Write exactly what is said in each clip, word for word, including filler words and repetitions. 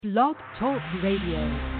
Blog Talk Radio.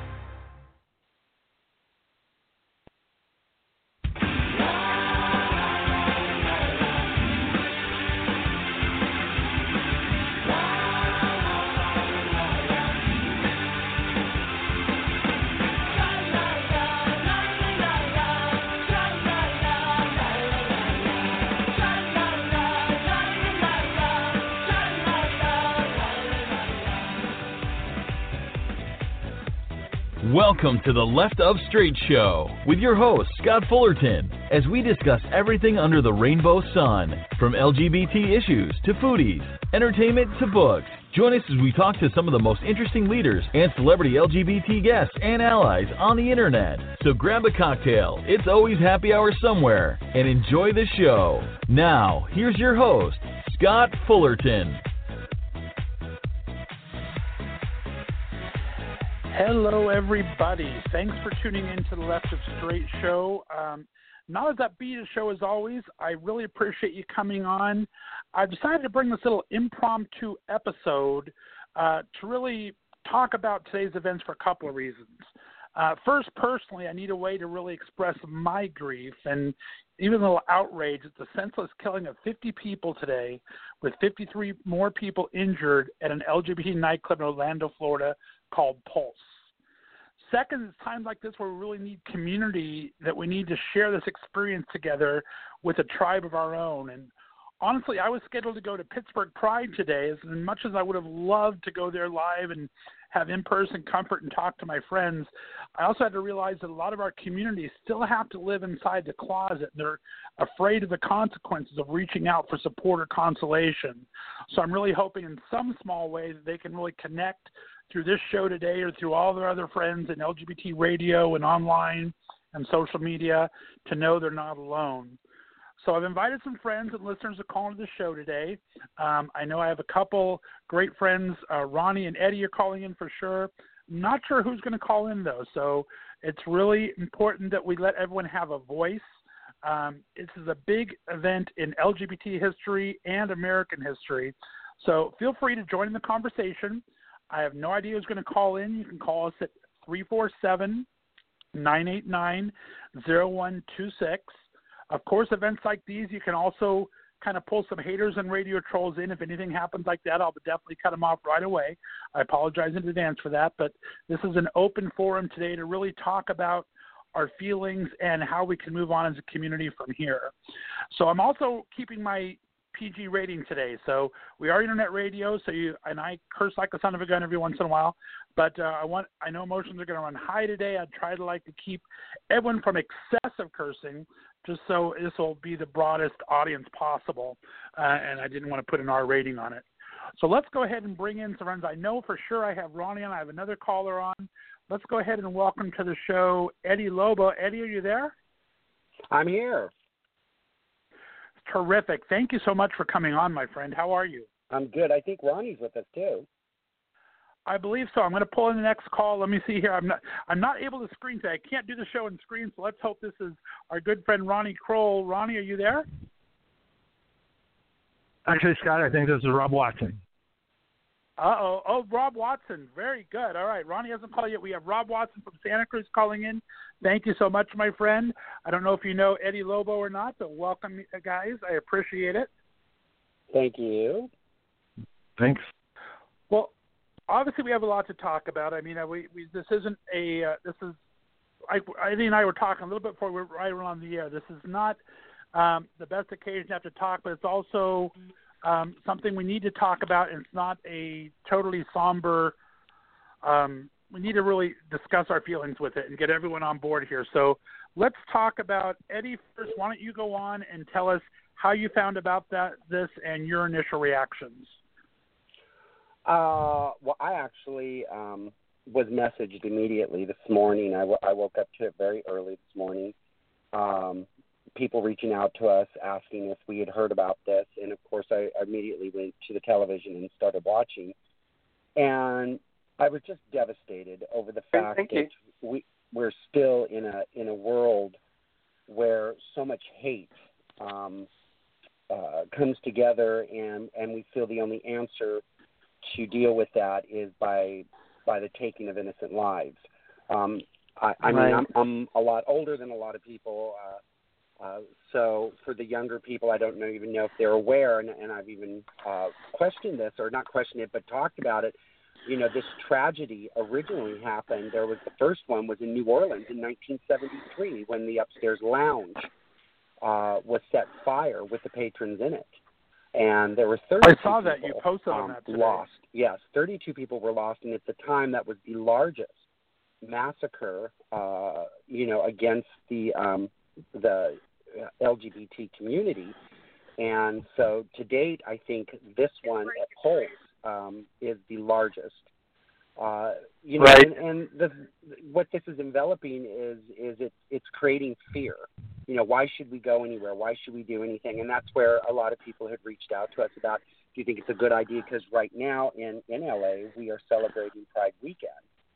Welcome to the Left of Straight Show with your host, Scott Fullerton, as we discuss everything under the rainbow sun, from L G B T issues to foodies, entertainment to books. Join us as we talk to some of the most interesting leaders and celebrity L G B T guests and allies on the internet. So grab a cocktail, it's always happy hour somewhere, and enjoy the show. Now, here's your host, Scott Fullerton. Hello, everybody. Thanks for tuning in to the Left of Straight Show. Um, not as upbeat a show as always. I really appreciate you coming on. I've decided to bring this little impromptu episode uh, to really talk about today's events for a couple of reasons. Uh, first, personally, I need a way to really express my grief and even a little outrage at the senseless killing of fifty people today, with fifty-three more people injured at an L G B T nightclub in Orlando, Florida, called Pulse. Second, it's times like this where we really need community, that we need to share this experience together with a tribe of our own. And honestly, I was scheduled to go to Pittsburgh Pride today. As much as I would have loved to go there live and have in-person comfort and talk to my friends, I also had to realize that a lot of our communities still have to live inside the closet. They're afraid of the consequences of reaching out for support or consolation. So I'm really hoping in some small way that they can really connect through this show today or through all their other friends in L G B T radio and online and social media to know they're not alone. So I've invited some friends and listeners to call into the show today. Um, I know I have a couple great friends. Uh, Ronnie and Eddie are calling in for sure. I'm not sure who's going to call in, though. So it's really important that we let everyone have a voice. Um, this is a big event in L G B T history and American history. So feel free to join in the conversation. I have no idea who's going to call in. You can call us at three four seven, nine eight nine, zero one two six. Of course, events like these, you can also kind of pull some haters and radio trolls in. If anything happens like that, I'll definitely cut them off right away. I apologize in advance for that, but this is an open forum today to really talk about our feelings and how we can move on as a community from here. So I'm also keeping my P G rating today. So we are internet radio, so you and I curse like the son of a gun every once in a while, but uh, I want I know emotions are going to run high today. I try to like to keep everyone from excessive cursing, just so this will be the broadest audience possible, uh, and I didn't want to put an R rating on it. So let's go ahead and bring in some friends. I know for sure I have Ronnie on. I have another caller on. Let's go ahead and welcome to the show Eddie Lobo. Eddie, are you there? I'm here. Terrific. Thank you so much for coming on, my friend. How are you? I'm good. I think Ronnie's with us too. I believe so. I'm going to pull in the next call. Let me see here. I'm not I'm not able to screen today. I can't do the show and screen, so let's hope this is our good friend Ronnie Kroll. Ronnie, are you there? Actually, Scott, I think this is Rob Watson. Uh-oh. Oh, Rob Watson. Very good. All right. Ronnie hasn't called yet. We have Rob Watson from Santa Cruz calling in. Thank you so much, my friend. I don't know if you know Eddie Lobo or not, but welcome, guys. I appreciate it. Thank you. Thanks. Well, obviously we have a lot to talk about. I mean, we, we this isn't a uh, – this is I, – Eddie and I were talking a little bit before we were right around the air. This is not um, the best occasion to have to talk, but it's also – Um, something we need to talk about, and it's not a totally somber. Um, we need to really discuss our feelings with it and get everyone on board here. So let's talk about Eddie first. Why don't you go on and tell us how you found about that this and your initial reactions? Uh, well, I actually um, was messaged immediately this morning. I, w- I woke up to it very early this morning. Um, people reaching out to us asking if we had heard about this. And, of course, I immediately went to the television and started watching. And I was just devastated over the fact Thank that we, we're still in a in a world where so much hate um, uh, comes together, and, and we feel the only answer to deal with that is by by the taking of innocent lives. Um, I, I mean, Right. I'm, I'm a lot older than a lot of people, uh, uh, so for the younger people, I don't know, even know if they're aware, and, and I've even uh, questioned this, or not questioned it, but talked about it. You know, this tragedy originally happened. There was the first one was in New Orleans in nineteen seventy-three when the upstairs lounge uh, was set fire with the patrons in it, and there were thirty-two I saw people, that you posted on um, that today. lost. Yes, thirty-two people were lost, and at the time that was the largest massacre, uh, you know, against the um, the L G B T community. And so to date, I think this one at Pulse um, is the largest. Uh, you know, Right. and, and the, what this is enveloping is is it, it's creating fear. You know, why should we go anywhere? Why should we do anything? And that's where a lot of people have reached out to us about, do you think it's a good idea? Because right now in, in L A, we are celebrating Pride Weekend.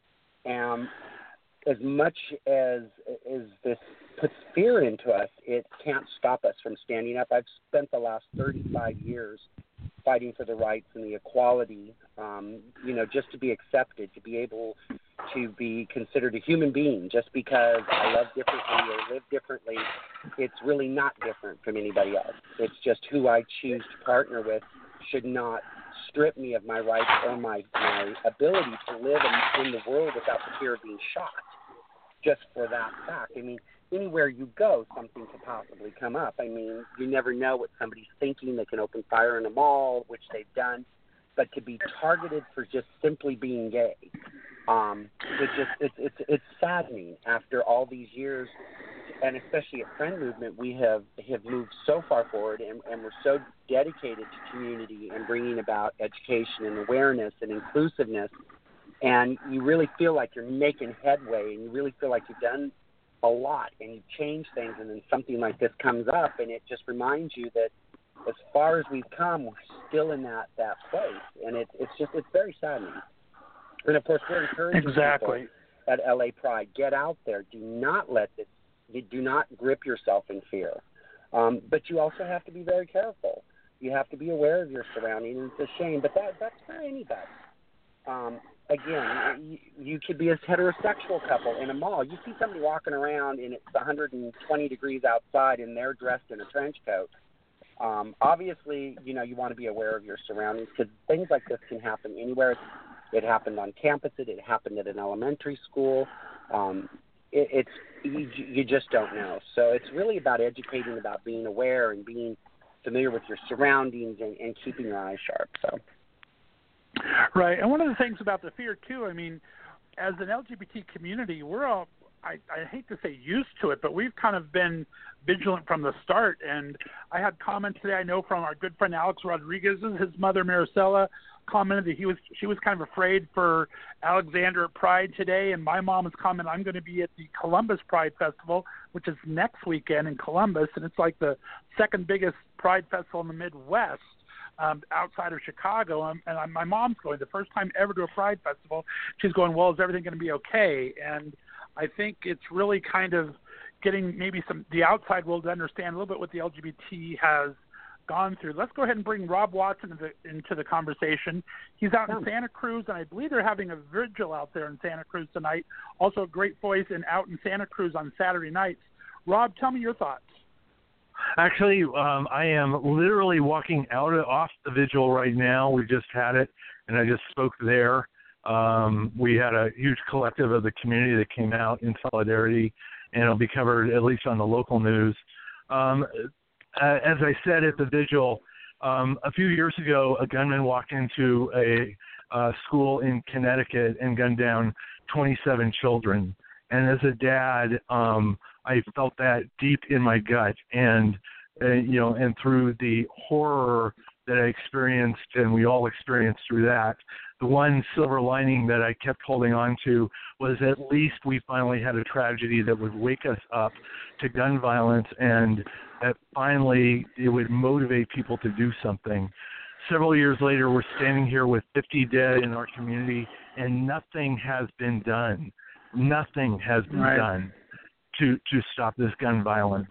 And as much as as this puts fear into us, it can't stop us from standing up. I've spent the last thirty-five years fighting for the rights and the equality, um, you know, just to be accepted, to be able to be considered a human being. Just because I love differently or live differently, it's really not different from anybody else. It's just who I choose to partner with should not strip me of my rights or my, my ability to live in, in the world without the fear of being shot, just for that fact. I mean, anywhere you go, something could possibly come up. I mean, you never know what somebody's thinking. They can open fire in a mall, which they've done. But to be targeted for just simply being gay, um, it just it's it's it's saddening after all these years. And especially at Friend Movement, we have, have moved so far forward, and, and we're so dedicated to community and bringing about education and awareness and inclusiveness. And you really feel like you're making headway, and you really feel like you've done a lot, and you've changed things, and then something like this comes up, and it just reminds you that as far as we've come, we're still in that, that place. And it, it's just, it's very saddening. And, of course, we're encouraging Exactly. people at L A Pride, get out there. Do not let this You do not grip yourself in fear. Um, but you also have to be very careful. You have to be aware of your surroundings. And it's a shame, but that that's for anybody. Um, again, you, you could be a heterosexual couple in a mall. You see somebody walking around and it's one hundred twenty degrees outside and they're dressed in a trench coat. Um, obviously, you know, you want to be aware of your surroundings because things like this can happen anywhere. It happened on campus. It, it happened at an elementary school. Um, it, it's you, you just don't know. So it's really about educating, about being aware and being familiar with your surroundings and, and keeping your eyes sharp. So. Right. And one of the things about the fear, too, I mean, as an L G B T community, we're all, I, I hate to say used to it, but we've kind of been vigilant from the start. And I had comments today, I know, from our good friend Alex Rodriguez. His mother, Maricela, commented that he was she was kind of afraid for Alexander at Pride today. And my mom has commented, I'm going to be at the Columbus Pride Festival, which is next weekend in Columbus. And it's like the second biggest Pride festival in the Midwest. Um, outside of Chicago, um, and I'm, my mom's going the first time ever to a Pride festival. She's going, well, is everything going to be okay? And I think it's really kind of getting maybe some the outside world to understand a little bit what the L G B T has gone through. Let's go ahead and bring Rob Watson into the, into the conversation. He's out in Santa Cruz, and I believe they're having a vigil out there in Santa Cruz tonight. Also a great voice and out in Santa Cruz on Saturday nights. Rob, tell me your thoughts. Actually, um, I am literally walking out of, off the vigil right now. We just had it, and I just spoke there. Um, we had a huge collective of the community that came out in solidarity, and it'll be covered at least on the local news. Um, as I said at the vigil, um, a few years ago, a gunman walked into a uh, school in Connecticut and gunned down twenty-seven children. And as a dad, um, I felt that deep in my gut, and uh, you know, and through the horror that I experienced, and we all experienced through that, the one silver lining that I kept holding on to was at least we finally had a tragedy that would wake us up to gun violence, and that finally it would motivate people to do something. Several years later, we're standing here with fifty dead in our community, and nothing has been done. Nothing has been right. done to to stop this gun violence.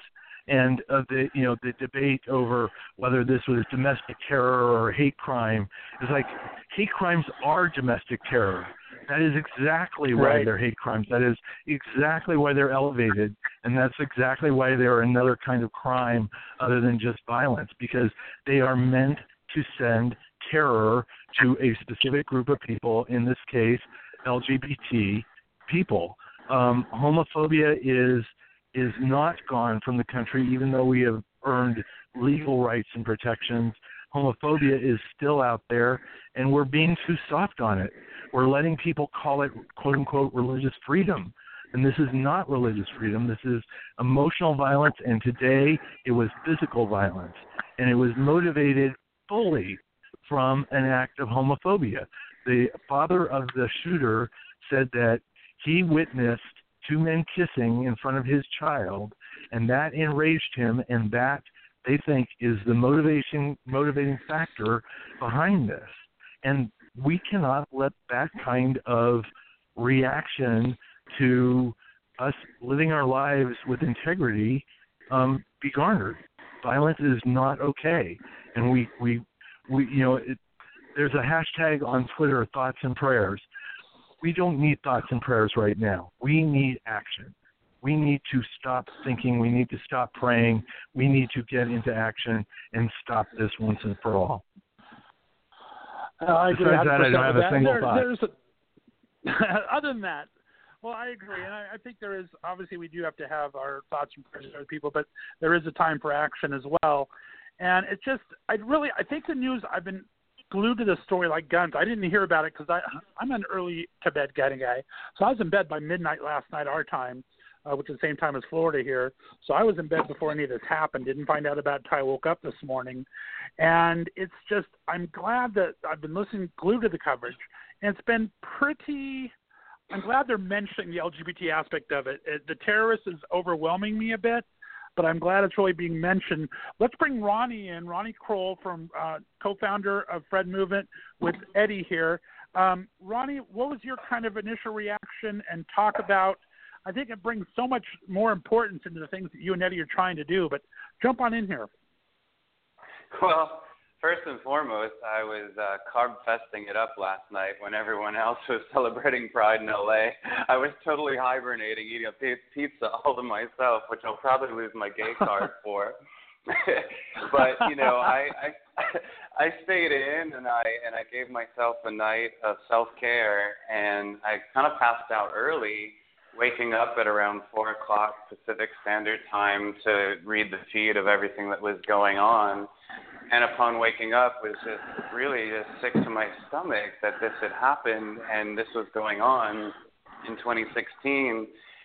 And uh, the you know the debate over whether this was domestic terror or hate crime is like hate crimes are domestic terror. That is exactly why right. they're hate crimes. That is exactly why they're elevated, and that's exactly why they're another kind of crime other than just violence, because they are meant to send terror to a specific group of people, in this case, L G B T people. Um, homophobia is is not gone from the country, even though we have earned legal rights and protections. Homophobia is still out there, and we're being too soft on it. We're letting people call it, quote-unquote, religious freedom. And this is not religious freedom. This is emotional violence, and today it was physical violence. And it was motivated fully from an act of homophobia. The father of the shooter said that he witnessed two men kissing in front of his child, and that enraged him, and that, they think, is the motivation motivating factor behind this. And we cannot let that kind of reaction to us living our lives with integrity um, be garnered. Violence is not okay. And we, we, we you know, it, there's a hashtag on Twitter, thoughts and prayers. We don't need thoughts and prayers right now. We need action. We need to stop thinking. We need to stop praying. We need to get into action and stop this once and for all. Uh, I agree. Besides that, I don't have a single there, thought. There's a, other than that, well, I agree. And I, I think there is, obviously, we do have to have our thoughts and prayers for other people, but there is a time for action as well. And it's just, I really, I think the news, I've been glued to the story like guns. I didn't hear about it because I'm an early to bed kind of guy. So I was in bed by midnight last night, our time, uh, which is the same time as Florida here. So I was in bed before any of this happened. Didn't find out about it until I woke up this morning. And it's just, I'm glad that I've been listening, glued to the coverage. And it's been pretty, I'm glad they're mentioning the L G B T aspect of it. it the terrorist is overwhelming me a bit, but I'm glad it's really being mentioned. Let's bring Ronnie in, Ronnie Kroll, from uh, co-founder of Fred Movement, with Eddie here. Um, Ronnie, what was your kind of initial reaction, and talk about, I think it brings so much more importance into the things that you and Eddie are trying to do, but jump on in here. Well, first and foremost, I was uh, carb-festing it up last night when everyone else was celebrating Pride in L A. I was totally hibernating, eating a pizza all to myself, which I'll probably lose my gay card for. But, you know, I, I I stayed in, and I and I gave myself a night of self-care, and I kind of passed out early, waking up at around four o'clock Pacific Standard Time to read the feed of everything that was going on. And upon waking up, was just really just sick to my stomach that this had happened and this was going on in twenty sixteen.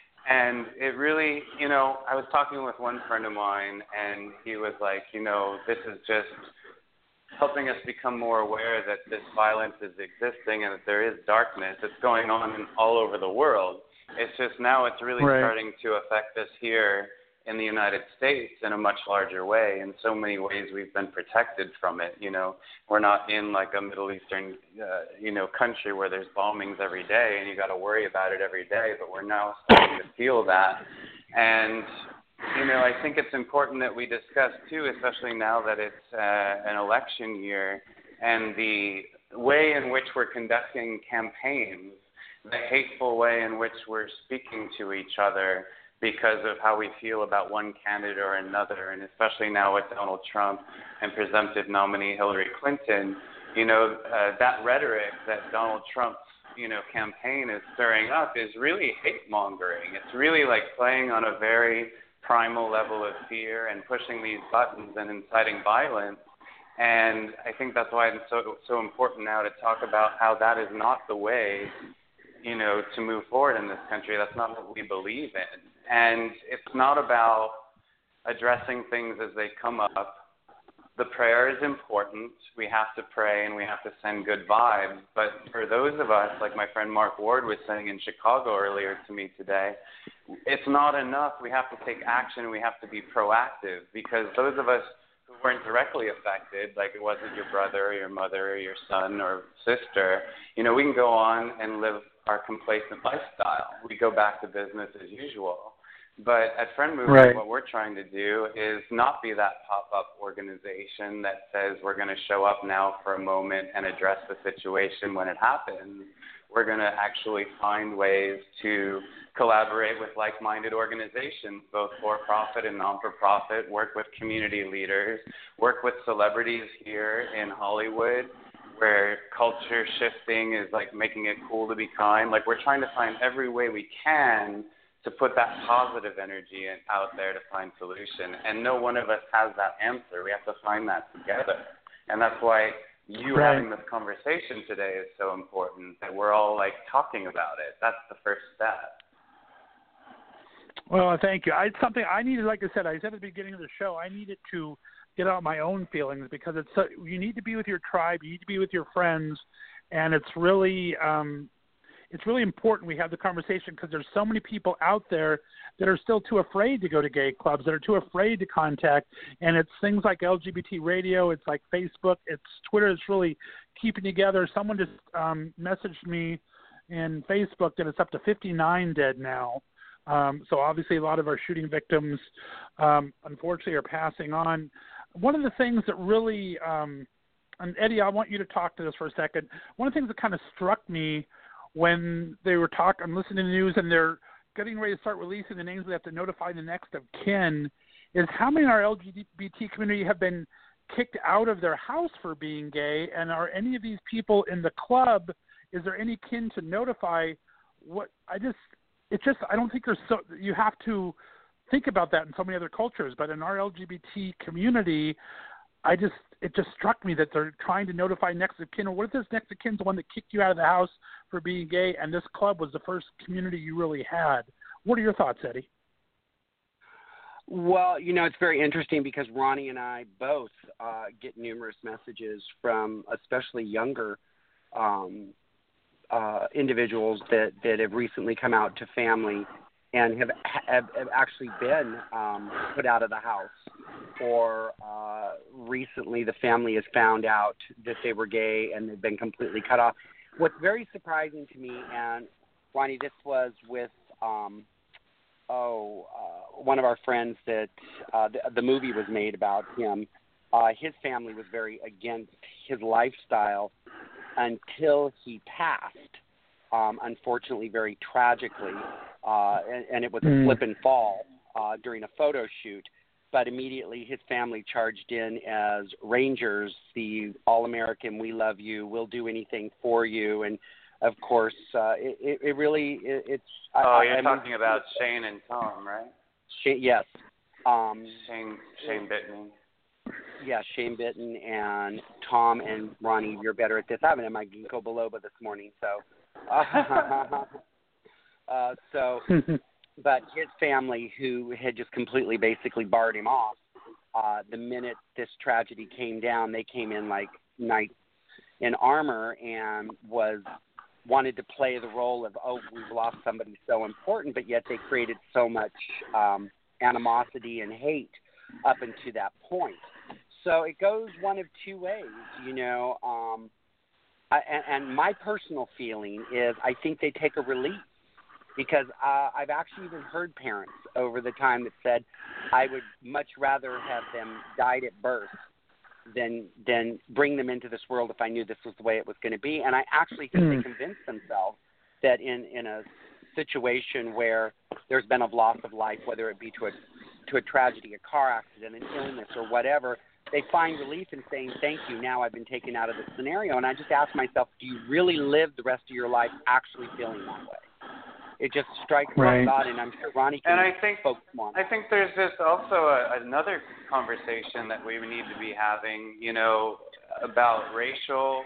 And it really, you know, I was talking with one friend of mine, and he was like, you know, this is just helping us become more aware that this violence is existing and that there is darkness. It's going on in, all over the world. It's just now it's really right. starting to affect us here in the United States in a much larger way. In so many ways, we've been protected from it. You know, we're not in like a Middle Eastern, uh, you know, country where there's bombings every day and you got to worry about it every day. But we're now starting to feel that. And, you know, I think it's important that we discuss too, especially now that it's uh, an election year, and the way in which we're conducting campaigns, the hateful way in which we're speaking to each other because of how we feel about one candidate or another, and especially now with Donald Trump and presumptive nominee Hillary Clinton, you know, uh, that rhetoric that Donald Trump's, you know, campaign is stirring up is really hate-mongering. It's really like playing on a very primal level of fear and pushing these buttons and inciting violence. And I think that's why it's so, so important now to talk about how that is not the way, you know, to move forward in this country. That's not what we believe in. And it's not about addressing things as they come up. The prayer is important. We have to pray and we have to send good vibes. But for those of us, like my friend Mark Ward was saying in Chicago earlier to me today, it's not enough. We have to take action. We have to be proactive, because those of us who weren't directly affected, like it wasn't your brother or your mother or your son or sister, you know, we can go on and live our complacent lifestyle. We go back to business as usual. But at Friend Movement, right. what we're trying to do is not be that pop-up organization that says we're going to show up now for a moment and address the situation when it happens. We're going to actually find ways to collaborate with like-minded organizations, both for-profit and non-for-profit, work with community leaders, work with celebrities here in Hollywood, where culture shifting is like making it cool to be kind. Like, we're trying to find every way we can to put that positive energy in, out there to find solution. And no one of us has that answer. We have to find that together. And that's why you right. having this conversation today is so important, that we're all like talking about it. That's the first step. Well, thank you. I, it's something I needed, like I said, I said at the beginning of the show, I needed to get out my own feelings, because it's so, you need to be with your tribe, you need to be with your friends, and it's really um, it's really important we have the conversation, because there's so many people out there that are still too afraid to go to gay clubs, that are too afraid to contact, and it's things like L G B T radio, it's like Facebook, it's Twitter, it's really keeping together. Someone just um, messaged me in Facebook that it's up to fifty-nine dead now. Um, so obviously a lot of our shooting victims, um, unfortunately, are passing on. One of the things that really, um, and Eddie, I want you to talk to this for a second. One of the things that kind of struck me when they were talking, I'm listening to the news and they're getting ready to start releasing the names they have to notify the next of kin, is how many in our L G B T community have been kicked out of their house for being gay, and are any of these people in the club, is there any kin to notify? What I just, it's just, I don't think there's so, you have to think about that in so many other cultures, but in our L G B T community, I just, it just struck me that they're trying to notify next of kin. Or what if this next of kin's the one that kicked you out of the house for being gay, and this club was the first community you really had? What are your thoughts, Eddie? Well, you know, it's very interesting because Ronnie and I both uh, get numerous messages from especially younger um, uh, individuals that, that have recently come out to family and have, have, have actually been um, put out of the house, or uh, recently the family has found out that they were gay and they've been completely cut off. What's very surprising to me, and Ronnie, this was with um, oh uh, one of our friends that uh, the, the movie was made about him. Uh, his family was very against his lifestyle until he passed. Um, unfortunately, very tragically, uh, and, and it was a mm. slip and fall uh, during a photo shoot. But immediately his family charged in as Rangers, the All-American, we love you, we'll do anything for you. And, of course, uh, it, it really it, – it's – Oh, I, you're I talking mean, about Shane and Tom, right? Shane, yes. Um, Shane Shane Bittman. Yeah, Shane Bitton and Tom and Ronnie, you're better at this. I haven't had my ginkgo biloba this morning, so uh, uh, so. But his family, who had just completely, basically barred him off, uh, the minute this tragedy came down, they came in like knights in armor and was wanted to play the role of, oh, we've lost somebody so important, but yet they created so much um, animosity and hate up until that point. So it goes one of two ways, you know, um, I, and, and my personal feeling is I think they take a relief, because uh, I've actually even heard parents over the time that said, I would much rather have them died at birth than than bring them into this world if I knew this was the way it was going to be. And I actually think mm. they convinced themselves that in, in a situation where there's been a loss of life, whether it be to a to a tragedy, a car accident, an illness, or whatever, they find relief in saying, thank you, now I've been taken out of this scenario. And I just ask myself, do you really live the rest of your life actually feeling that way? It just strikes right. my thought, and I'm sure Ronnie can and I think, focus on. I think there's just also a, another conversation that we need to be having, you know, about racial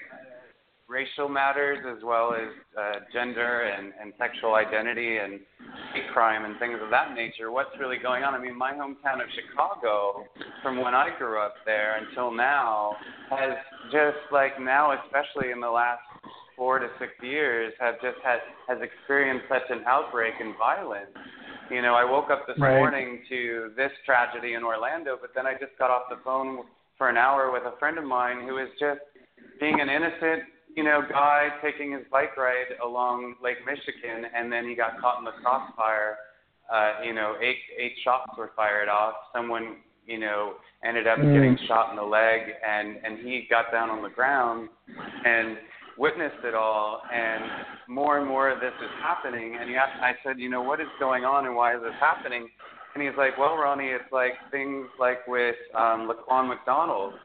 racial matters as well as uh, gender and, and sexual identity and hate crime and things of that nature. What's really going on? I mean, my hometown of Chicago, from when I grew up there until now, has just like now, especially in the last four to six years, have just had has experienced such an outbreak in violence. You know, I woke up this right. morning to this tragedy in Orlando, but then I just got off the phone for an hour with a friend of mine who is just being an innocent, you know, guy taking his bike ride along Lake Michigan, and then he got caught in the crossfire uh, you know, eight eight shots were fired off. Someone, you know, ended up getting shot in the leg, and, and he got down on the ground and witnessed it all, and more and more of this is happening. And he asked, I said, you know, what is going on and why is this happening? And he's like, well, Ronnie, it's like things like with um, Laquan McDonald,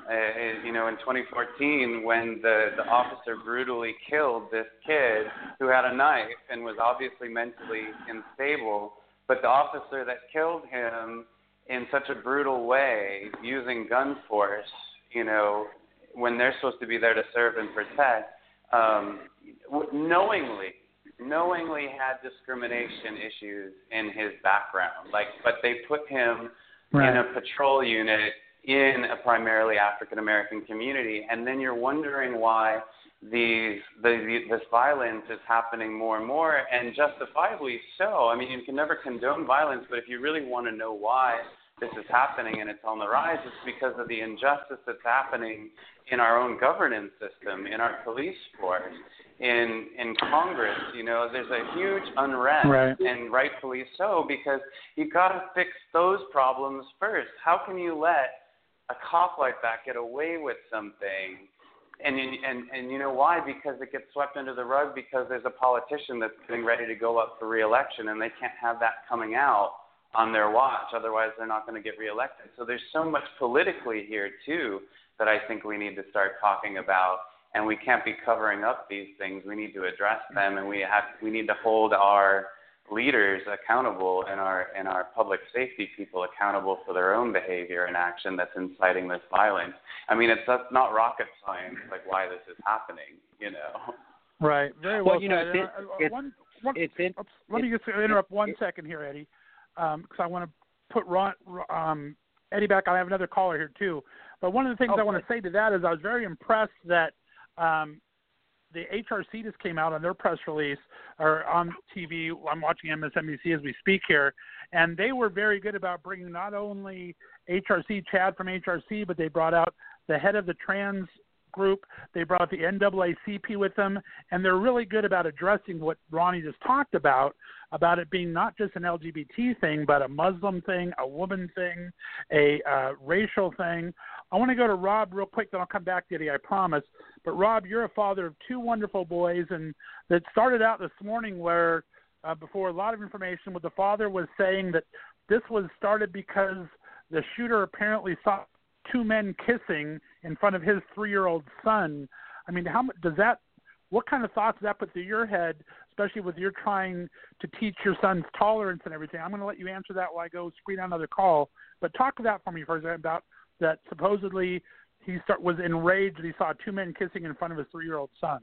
uh, you know, in twenty fourteen when the, the officer brutally killed this kid who had a knife and was obviously mentally unstable, but the officer that killed him in such a brutal way, using gun force, you know, when they're supposed to be there to serve and protect, um, knowingly, knowingly had discrimination issues in his background. Like, but they put him right. in a patrol unit in a primarily African American community, and then you're wondering why these the, this violence is happening more and more, and justifiably so. I mean, you can never condone violence, but if you really want to know why this is happening and it's on the rise, it's because of the injustice that's happening in our own governance system, in our police force, in in Congress. You know, there's a huge unrest, right. and rightfully so, because you've got to fix those problems first. How can you let a cop like that get away with something? And, and and you know why? Because it gets swept under the rug because there's a politician that's getting ready to go up for re-election, and they can't have that coming out on their watch. Otherwise, they're not going to get reelected. So there's so much politically here, too, that I think we need to start talking about. And we can't be covering up these things. We need to address them, and we have we need to hold our leaders accountable and our and our public safety people accountable for their own behavior and action that's inciting this violence. I mean, it's that's not rocket science, like why this is happening, you know. Right. Very well. Well, you know, said. it's, Uh, it's, one, one, it's, it's, oops, let me just interrupt one it, second here, Eddie, because um, I want to put Ron, um, Eddie back. I have another caller here too. But one of the things okay. I want to say to that is I was very impressed that um, the H R C just came out on their press release or on T V. I'm watching M S N B C as we speak here, and they were very good about bringing not only H R C, Chad from H R C, but they brought out the head of the trans group. They brought the N double A C P with them, and they're really good about addressing what Ronnie just talked about, about it being not just an L G B T thing, but a Muslim thing, a woman thing, a uh, racial thing. I want to go to Rob real quick, then I'll come back to you, I promise. But, Rob, you're a father of two wonderful boys, and that started out this morning where, uh, before a lot of information, what the father was saying that this was started because the shooter apparently saw two men kissing in front of his three-year-old son. I mean, how does that – what kind of thoughts does that put through your head, especially with your trying to teach your son's tolerance and everything? I'm going to let you answer that while I go screen out another call. But talk to that for me for a second about that supposedly he start, was enraged that he saw two men kissing in front of his three-year-old son.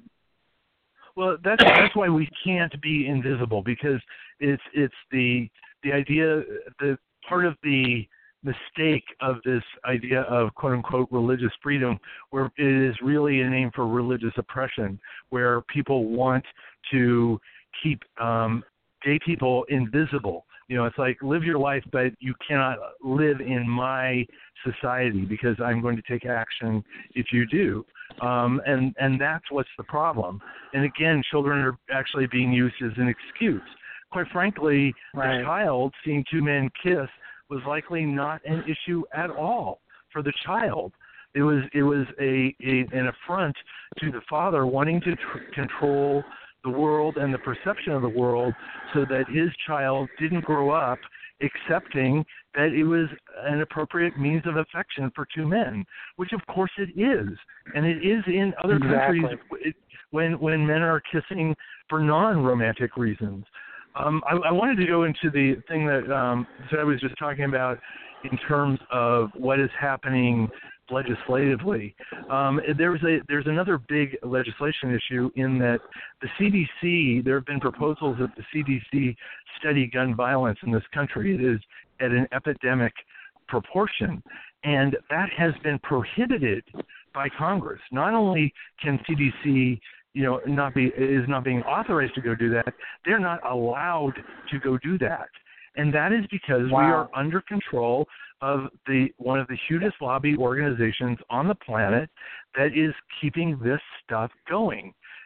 Well, that's that's why we can't be invisible, because it's it's the the idea, the part of the mistake of this idea of quote unquote religious freedom, where it is really a name for religious oppression, where people want to keep um, gay people invisible. You know, it's like live your life, but you cannot live in my society because I'm going to take action if you do. Um, and, and that's what's the problem. And again, children are actually being used as an excuse. Quite frankly, right. the child seeing two men kiss was likely not an issue at all for the child. It was it was a, a an affront to the father wanting to tr- control the world and the perception of the world so that his child didn't grow up accepting that it was an appropriate means of affection for two men, which of course it is. And it is in other exactly. countries it, when when men are kissing for non-romantic reasons. Um, I, I wanted to go into the thing that, um, that I was just talking about in terms of what is happening legislatively. Um, there's a there's another big legislation issue in that the C D C, there have been proposals that the C D C study gun violence in this country. It is at an epidemic proportion, and that has been prohibited by Congress. Not only can C D C you know, not be is not being authorized to go do that, they're not allowed to go do that. And that is because wow. we are under control of the one of the hugest lobby organizations on the planet that is keeping this stuff going.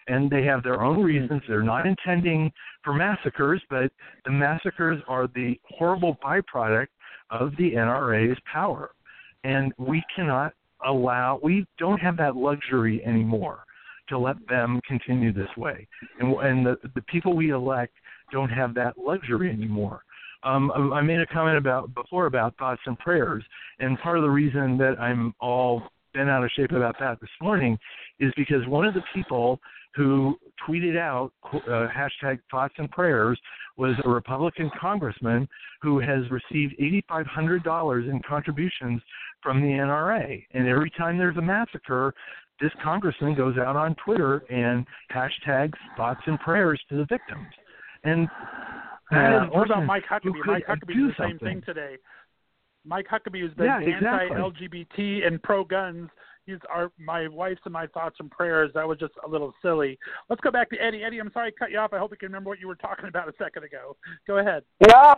And they have their own reasons. They're not intending for massacres, but the massacres are the horrible byproduct of the N R A's power. And we cannot allow, we don't have that luxury anymore to let them continue this way. And, and the, the people we elect don't have that luxury anymore. Um, I made a comment about before about thoughts and prayers, and part of the reason that I'm all bent out of shape about that this morning is because one of the people who tweeted out uh, hashtag thoughts and prayers was a Republican congressman who has received eight thousand five hundred dollars in contributions from the N R A. And every time there's a massacre, this congressman goes out on Twitter and hashtags thoughts and prayers to the victims. And Uh, what about Mike Huckabee? Mike Huckabee did the something. same thing today. Mike Huckabee has been yeah, exactly. anti-L G B T and pro-guns. He's our my wife's and my thoughts and prayers. That was just a little silly. Let's go back to Eddie. Eddie, I'm sorry to cut you off. I hope you can remember what you were talking about a second ago. Go ahead. No,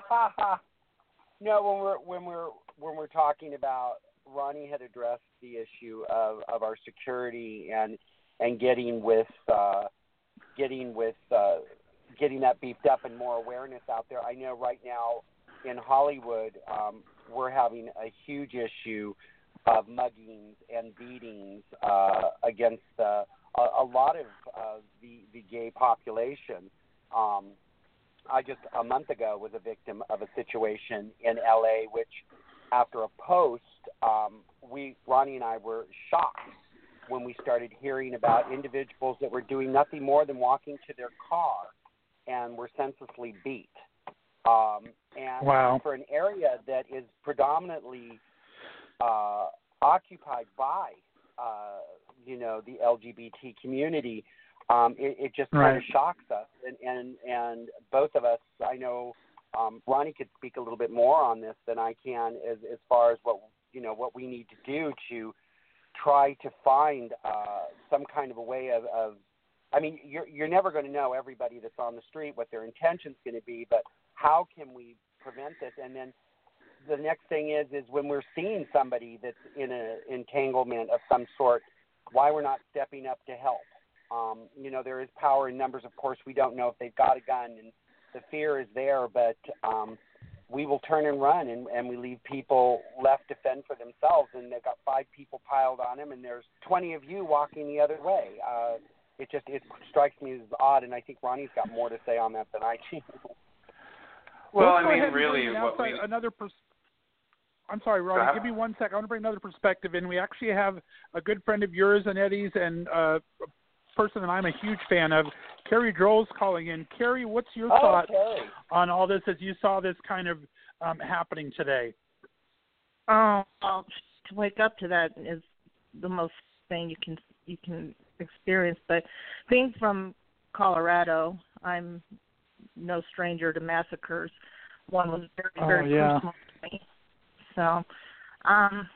no. When we're when we're when we're talking about, Ronnie had addressed the issue of, of our security and and getting with uh, getting with. Uh, getting that beefed up and more awareness out there. I know right now in Hollywood, um, we're having a huge issue of muggings and beatings uh, against uh, a, a lot of uh, the, the gay population. Um, I just a month ago was a victim of a situation in L A, which after a post, um, we Ronnie and I were shocked when we started hearing about individuals that were doing nothing more than walking to their car and were senselessly beat. Um, and wow. for an area that is predominantly uh, occupied by, uh, you know, the L G B T community, um, it, it just right. kind of shocks us. And, and, and both of us, I know um, Ronnie could speak a little bit more on this than I can as, as far as what, you know, what we need to do to try to find uh, some kind of a way of, of I mean, you're you're never going to know everybody that's on the street what their intention's going to be, but how can we prevent this? And then the next thing is is when we're seeing somebody that's in an entanglement of some sort, why we're not stepping up to help. Um, you know, there is power in numbers. Of course, we don't know if they've got a gun, and the fear is there, but um, we will turn and run, and, and we leave people left to fend for themselves, and they've got five people piled on them, and there's twenty of you walking the other way. Uh, It just it strikes me as odd, and I think Ronnie's got more to say on that than I do. Well, Let's I mean, go ahead and really, bring what outside, we... another pers- I'm sorry, Ronnie, give me one sec. I want to bring another perspective in. We actually have a good friend of yours and Eddie's and uh, a person that I'm a huge fan of, Carrie Droll's calling in. Carrie, what's your oh, thoughts Carrie. on all this as you saw this kind of um, happening today? Oh, well, to wake up to that is the most thing you can you can experience. But being from Colorado, I'm no stranger to massacres. One was very, very oh, yeah. personal to me. So, um,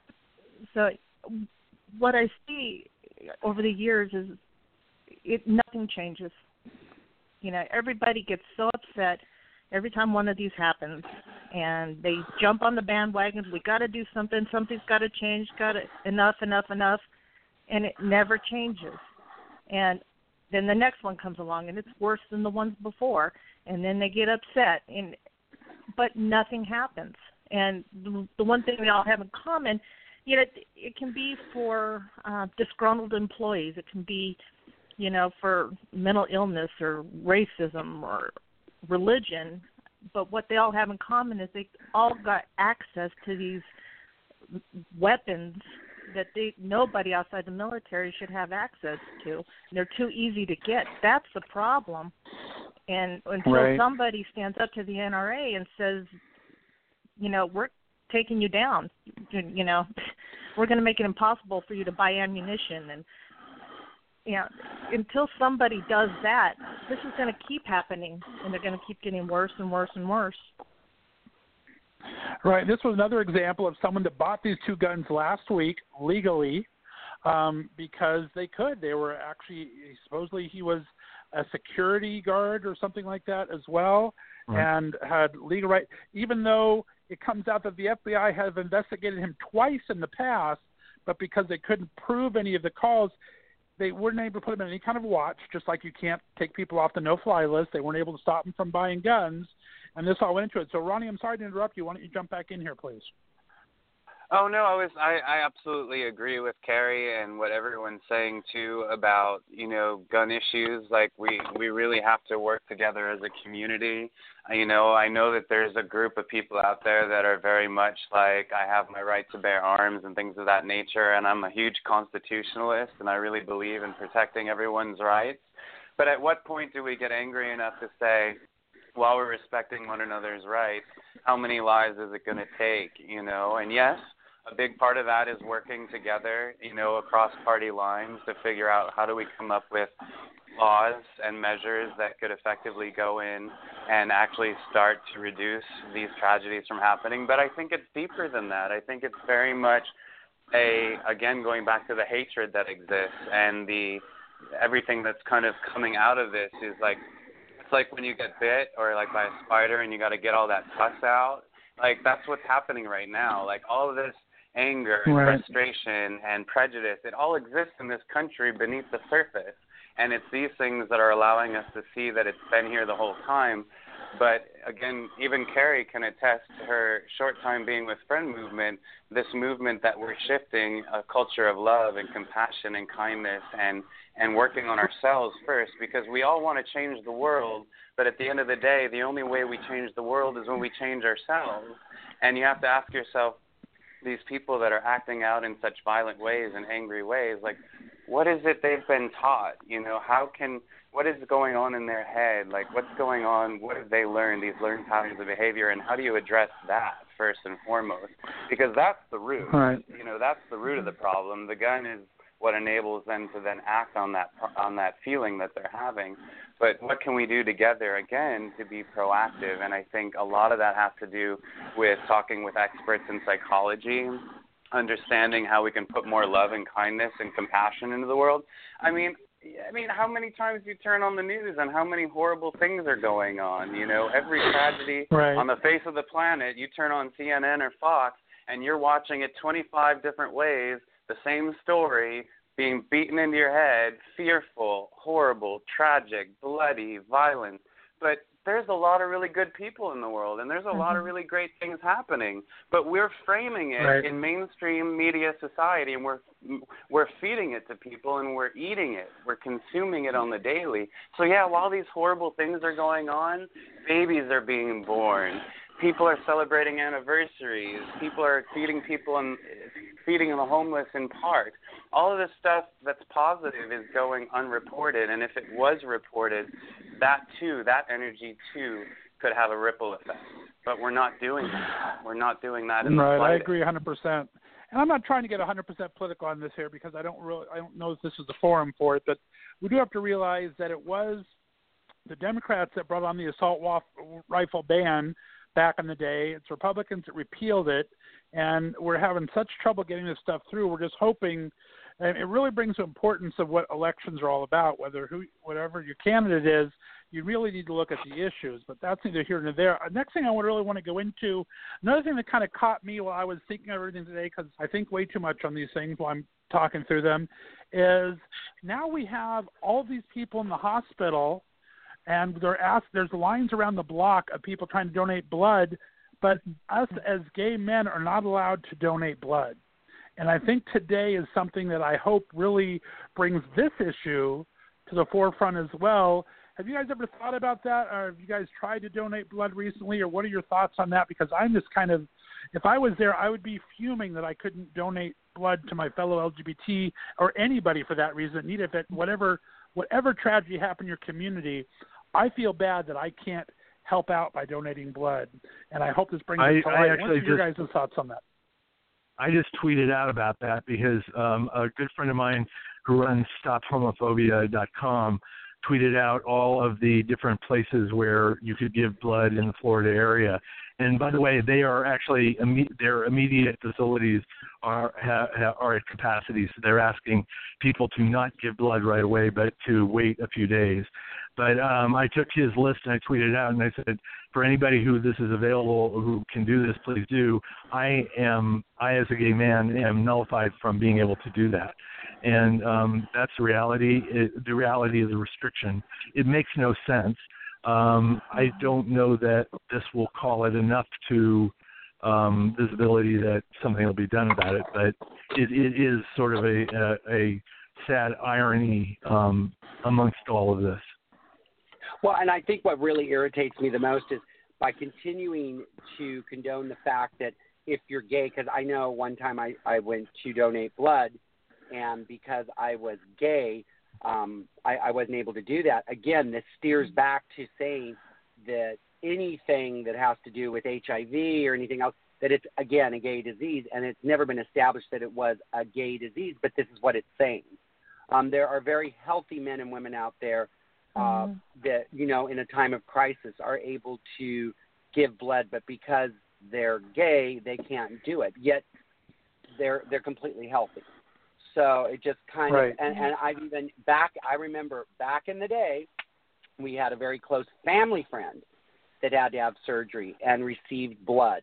so what I see over the years is it nothing changes. You know, everybody gets so upset every time one of these happens, and they jump on the bandwagon. We got to do something. Something's got to change. Got to enough, enough, enough, and it never changes. And then the next one comes along, and it's worse than the ones before, and then they get upset, and but nothing happens. And the, the one thing we all have in common, you know, it, it can be for uh, disgruntled employees. It can be, you know, for mental illness or racism or religion. But what they all have in common is they all got access to these weapons that they, nobody outside the military should have access to. They're too easy to get. That's the problem. And until right. somebody stands up to the N R A and says, you know, we're taking you down, you know, we're going to make it impossible for you to buy ammunition. And, you know, until somebody does that, this is going to keep happening, and they're going to keep getting worse and worse and worse. Right. This was another example of someone that bought these two guns last week legally um, because they could. They were actually, supposedly he was a security guard or something like that as well, right. and had legal right, even though it comes out that the F B I have investigated him twice in the past, but because they couldn't prove any of the calls, they weren't able to put them in any kind of watch, just like you can't take people off the no-fly list. They weren't able to stop them from buying guns, and this all went into it. So, Ronnie, I'm sorry to interrupt you. Why don't you jump back in here, please? Oh no, I was I, I absolutely agree with Carrie and what everyone's saying too about, you know, gun issues. Like we, we really have to work together as a community. You know, I know that there's a group of people out there that are very much like I have my right to bear arms and things of that nature, and I'm a huge constitutionalist and I really believe in protecting everyone's rights. But at what point do we get angry enough to say, while we're respecting one another's rights, how many lives is it going to take, you know? And yes, a big part of that is working together, you know, across party lines to figure out how do we come up with laws and measures that could effectively go in and actually start to reduce these tragedies from happening. But I think it's deeper than that. I think it's very much a, again, going back to the hatred that exists and the everything that's kind of coming out of this is like, it's like when you get bit or like by a spider and you got to get all that pus out. Like that's what's happening right now. Like all of this anger and right. frustration and prejudice, it all exists in this country beneath the surface. And it's these things that are allowing us to see that it's been here the whole time. But again, even Carrie can attest to her short time being with Friend Movement, this movement that we're shifting a culture of love and compassion and kindness and, and working on ourselves first, because we all want to change the world. But at the end of the day, the only way we change the world is when we change ourselves. And you have to ask yourself, these people that are acting out in such violent ways and angry ways, like, what is it they've been taught? You know, how can, what is going on in their head? Like, what's going on? What have they learned, these learned patterns of behavior, and how do you address that first and foremost? Because that's the root. Right. You know, that's the root of the problem. The gun is what enables them to then act on that on that feeling that they're having. But what can we do together, again, to be proactive? And I think a lot of that has to do with talking with experts in psychology, understanding how we can put more love and kindness and compassion into the world. I mean, I mean, how many times do you turn on the news and how many horrible things are going on? You know, every tragedy right. on the face of the planet, you turn on C N N or Fox, and you're watching it twenty-five different ways, the same story, being beaten into your head, fearful, horrible, tragic, bloody, violent. But there's a lot of really good people in the world, and there's a mm-hmm. lot of really great things happening. But we're framing it right. in mainstream media society, and we're we're feeding it to people, and we're eating it. We're consuming it on the daily. So, yeah, while these horrible things are going on, babies are being born. People are celebrating anniversaries. People are feeding people and feeding the homeless in parks. All of this stuff that's positive is going unreported, and if it was reported, that too, that energy too, could have a ripple effect. But we're not doing that. We're not doing that in the Right, slightest. I agree one hundred percent. And I'm not trying to get one hundred percent political on this here because I don't really, I don't know if this is the forum for it, but we do have to realize that it was the Democrats that brought on the assault rifle ban back in the day. It's Republicans that repealed it, and we're having such trouble getting this stuff through. We're just hoping, and it really brings the importance of what elections are all about, whether who, whatever your candidate is, you really need to look at the issues, but that's neither here nor there. Next thing I would really want to go into, another thing that kind of caught me while I was thinking of everything today, because I think way too much on these things while I'm talking through them, is now we have all these people in the hospital, and they're asked, there's lines around the block of people trying to donate blood, but us as gay men are not allowed to donate blood. And I think today is something that I hope really brings this issue to the forefront as well. Have you guys ever thought about that? Or have you guys tried to donate blood recently? Or what are your thoughts on that? Because I'm just kind of, if I was there, I would be fuming that I couldn't donate blood to my fellow L G B T or anybody for that reason. Need if it, whatever, whatever tragedy happened in your community, I feel bad that I can't help out by donating blood. And I hope this brings I, it to light. actually What's your guys' thoughts on that? I just tweeted out about that because um, a good friend of mine who runs stop homophobia dot com tweeted out all of the different places where you could give blood in the Florida area. And by the way, they are actually, their immediate facilities are ha, are at capacity. So they're asking people to not give blood right away, but to wait a few days. But um, I took his list and I tweeted out and I said, for anybody who this is available, who can do this, please do. I am, I as a gay man am nullified from being able to do that. And um, that's the reality, it, the reality of the restriction. It makes no sense. Um, I don't know that this will call it enough to um, visibility that something will be done about it, but it, it is sort of a, a, a sad irony um, amongst all of this. Well, and I think what really irritates me the most is by continuing to condone the fact that if you're gay, because I know one time I, I went to donate blood, and because I was gay, um, I, I wasn't able to do that. Again, this steers back to saying that anything that has to do with H I V or anything else, that it's, again, a gay disease, and it's never been established that it was a gay disease, but this is what it's saying. Um, there are very healthy men and women out there uh, mm. that, you know, in a time of crisis are able to give blood, but because they're gay, they can't do it. Yet they're they're completely healthy. So it just kind right. of, and, and I've even back, I remember back in the day, we had a very close family friend that had to have surgery and received blood.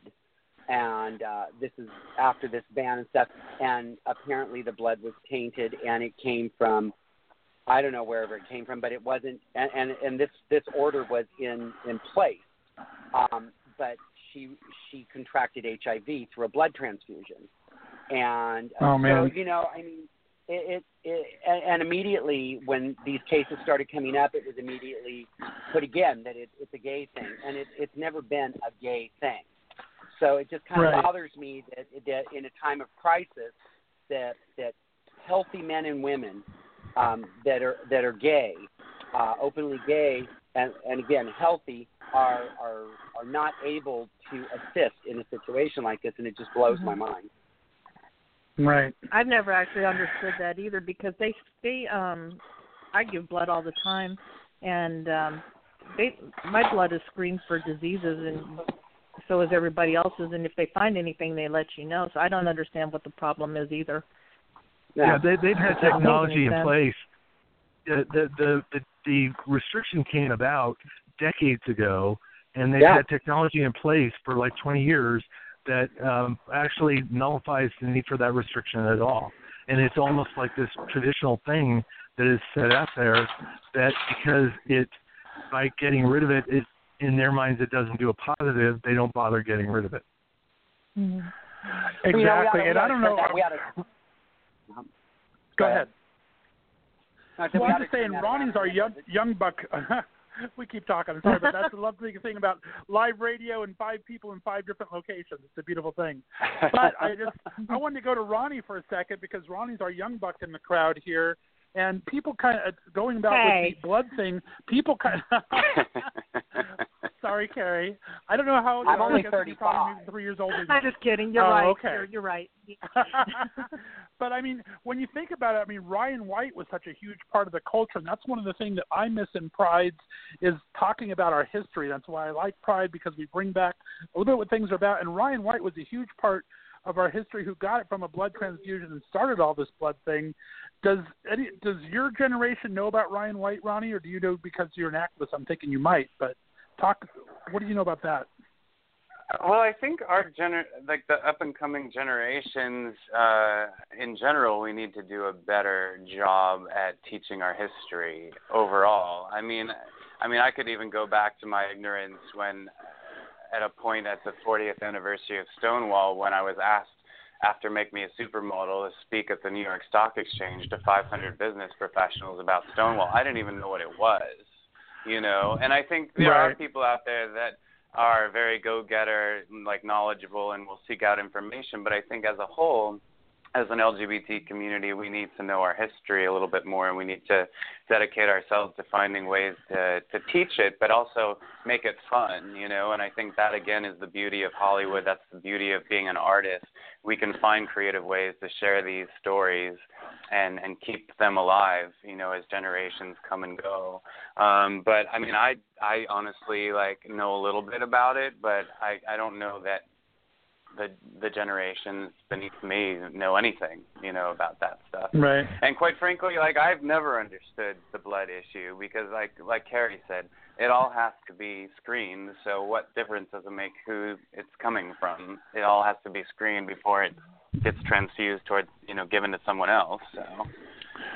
And uh, this is after this ban and stuff. And apparently the blood was tainted, and it came from, I don't know wherever it came from, but it wasn't, and, and, and this, this order was in, in place. Um, but she she contracted H I V through a blood transfusion. And uh, oh, man. so, you know, I mean, it, it, it and, and immediately when these cases started coming up, it was immediately put again that it, it's a gay thing, and it, it's never been a gay thing. So it just kind right. of bothers me that, that in a time of crisis, that that healthy men and women um, that are that are gay, uh, openly gay, and, and again healthy, are are are not able to assist in a situation like this, and it just blows mm-hmm. my mind. Right. I've never actually understood that either, because they they um I give blood all the time, and um they my blood is screened for diseases, and so is everybody else's, and if they find anything, they let you know. So I don't understand what the problem is either. Yeah, they, they've had technology in place. The, the the the the restriction came about decades ago, and they've yeah. had technology in place for like twenty years that um, actually nullifies the need for that restriction at all. And it's almost like this traditional thing that is set up there that because it, by getting rid of it, it in their minds it doesn't do a positive, they don't bother getting rid of it. Mm-hmm. Exactly, you know, and I don't know. We oughta, um, go ahead. No, well, we I'm just saying, Ronnie's our young, young buck. We keep talking. I'm sorry, but that's the lovely thing about live radio and five people in five different locations. It's a beautiful thing. But I just I wanted to go to Ronnie for a second, because Ronnie's our young buck in the crowd here, and people kind of going about hey. with the blood thing. People kind of sorry, Carrie. I don't know how old you I'm are. only thirty-five. Maybe three years older. Than I'm just kidding. You're oh, right. Okay. You're, you're right. But I mean, when you think about it, I mean, Ryan White was such a huge part of the culture, and that's one of the things that I miss in Pride is talking about our history. That's why I like Pride, because we bring back a little bit what things are about. And Ryan White was a huge part of our history, who got it from a blood transfusion and started all this blood thing. Does any, does your generation know about Ryan White, Ronnie, or do you know because you're an activist? I'm thinking you might, but talk. What do you know about that? Well, I think our gener- like the up and coming generations, uh, in general, we need to do a better job at teaching our history overall. I mean, I mean, I could even go back to my ignorance when, at a point at the fortieth anniversary of Stonewall, when I was asked, after Make Me a Supermodel, to speak at the New York Stock Exchange to five hundred business professionals about Stonewall. I didn't even know what it was, you know. And I think there right. are people out there that are very go-getter, like knowledgeable, and will seek out information. But I think as a whole, as an L G B T community, we need to know our history a little bit more, and we need to dedicate ourselves to finding ways to, to teach it, but also make it fun, you know. And I think that, again, is the beauty of Hollywood. That's the beauty of being an artist. We can find creative ways to share these stories and, and keep them alive, you know, as generations come and go. Um, but, I mean, I, I honestly, like, know a little bit about it, but I, I don't know that the the generations beneath me know anything, you know, about that stuff. Right. And quite frankly, like, I've never understood the blood issue, because like like Carrie said, it all has to be screened. So what difference does it make who it's coming from? It all has to be screened before it gets transfused towards, you know, given to someone else. So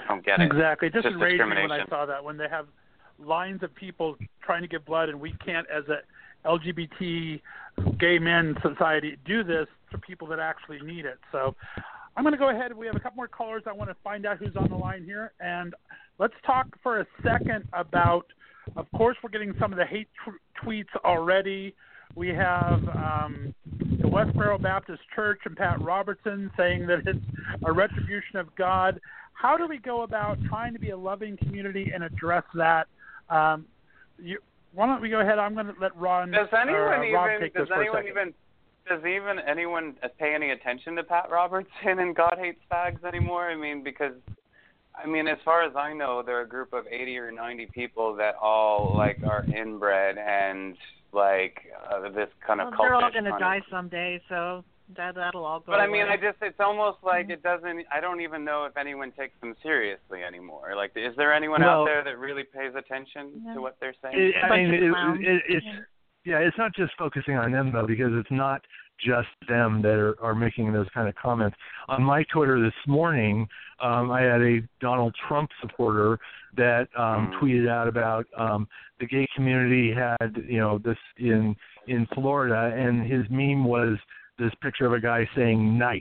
don't get it. Exactly. It just Just enraged me when I discrimination. saw that, when they have lines of people trying to give blood, and we can't, as a L G B T gay men society, do this to people that actually need it. So I'm going to go ahead. We have a couple more callers. I want to find out who's on the line here. And let's talk for a second about, of course, we're getting some of the hate t- tweets already. We have um, the Westboro Baptist Church and Pat Robertson saying that it's a retribution of God. How do we go about trying to be a loving community and address that? Um, you, why don't we go ahead? I'm going to let Ron. Does anyone uh, Rob even? take Does this for a anyone second. even? Does even anyone pay any attention to Pat Robertson and God Hates Fags anymore? I mean, because, I mean, as far as I know, they're a group of eighty or ninety people that all, like, are inbred and, like, uh, this kind of well, cultish. they're all going to kind die of, someday, so that, that'll all go But, I mean, away. I just, it's almost like it doesn't, I don't even know if anyone takes them seriously anymore. Like, is there anyone Well, out there that really pays attention yeah. to what they're saying? It, I mean, Bunch of it, clowns. it, it's Yeah. yeah, it's not just focusing on them though, because it's not just them that are, are making those kind of comments. On my Twitter this morning, um, I had a Donald Trump supporter that um, Mm. tweeted out about um, the gay community had, you know, this in in Florida, and his meme was this picture of a guy saying "nice."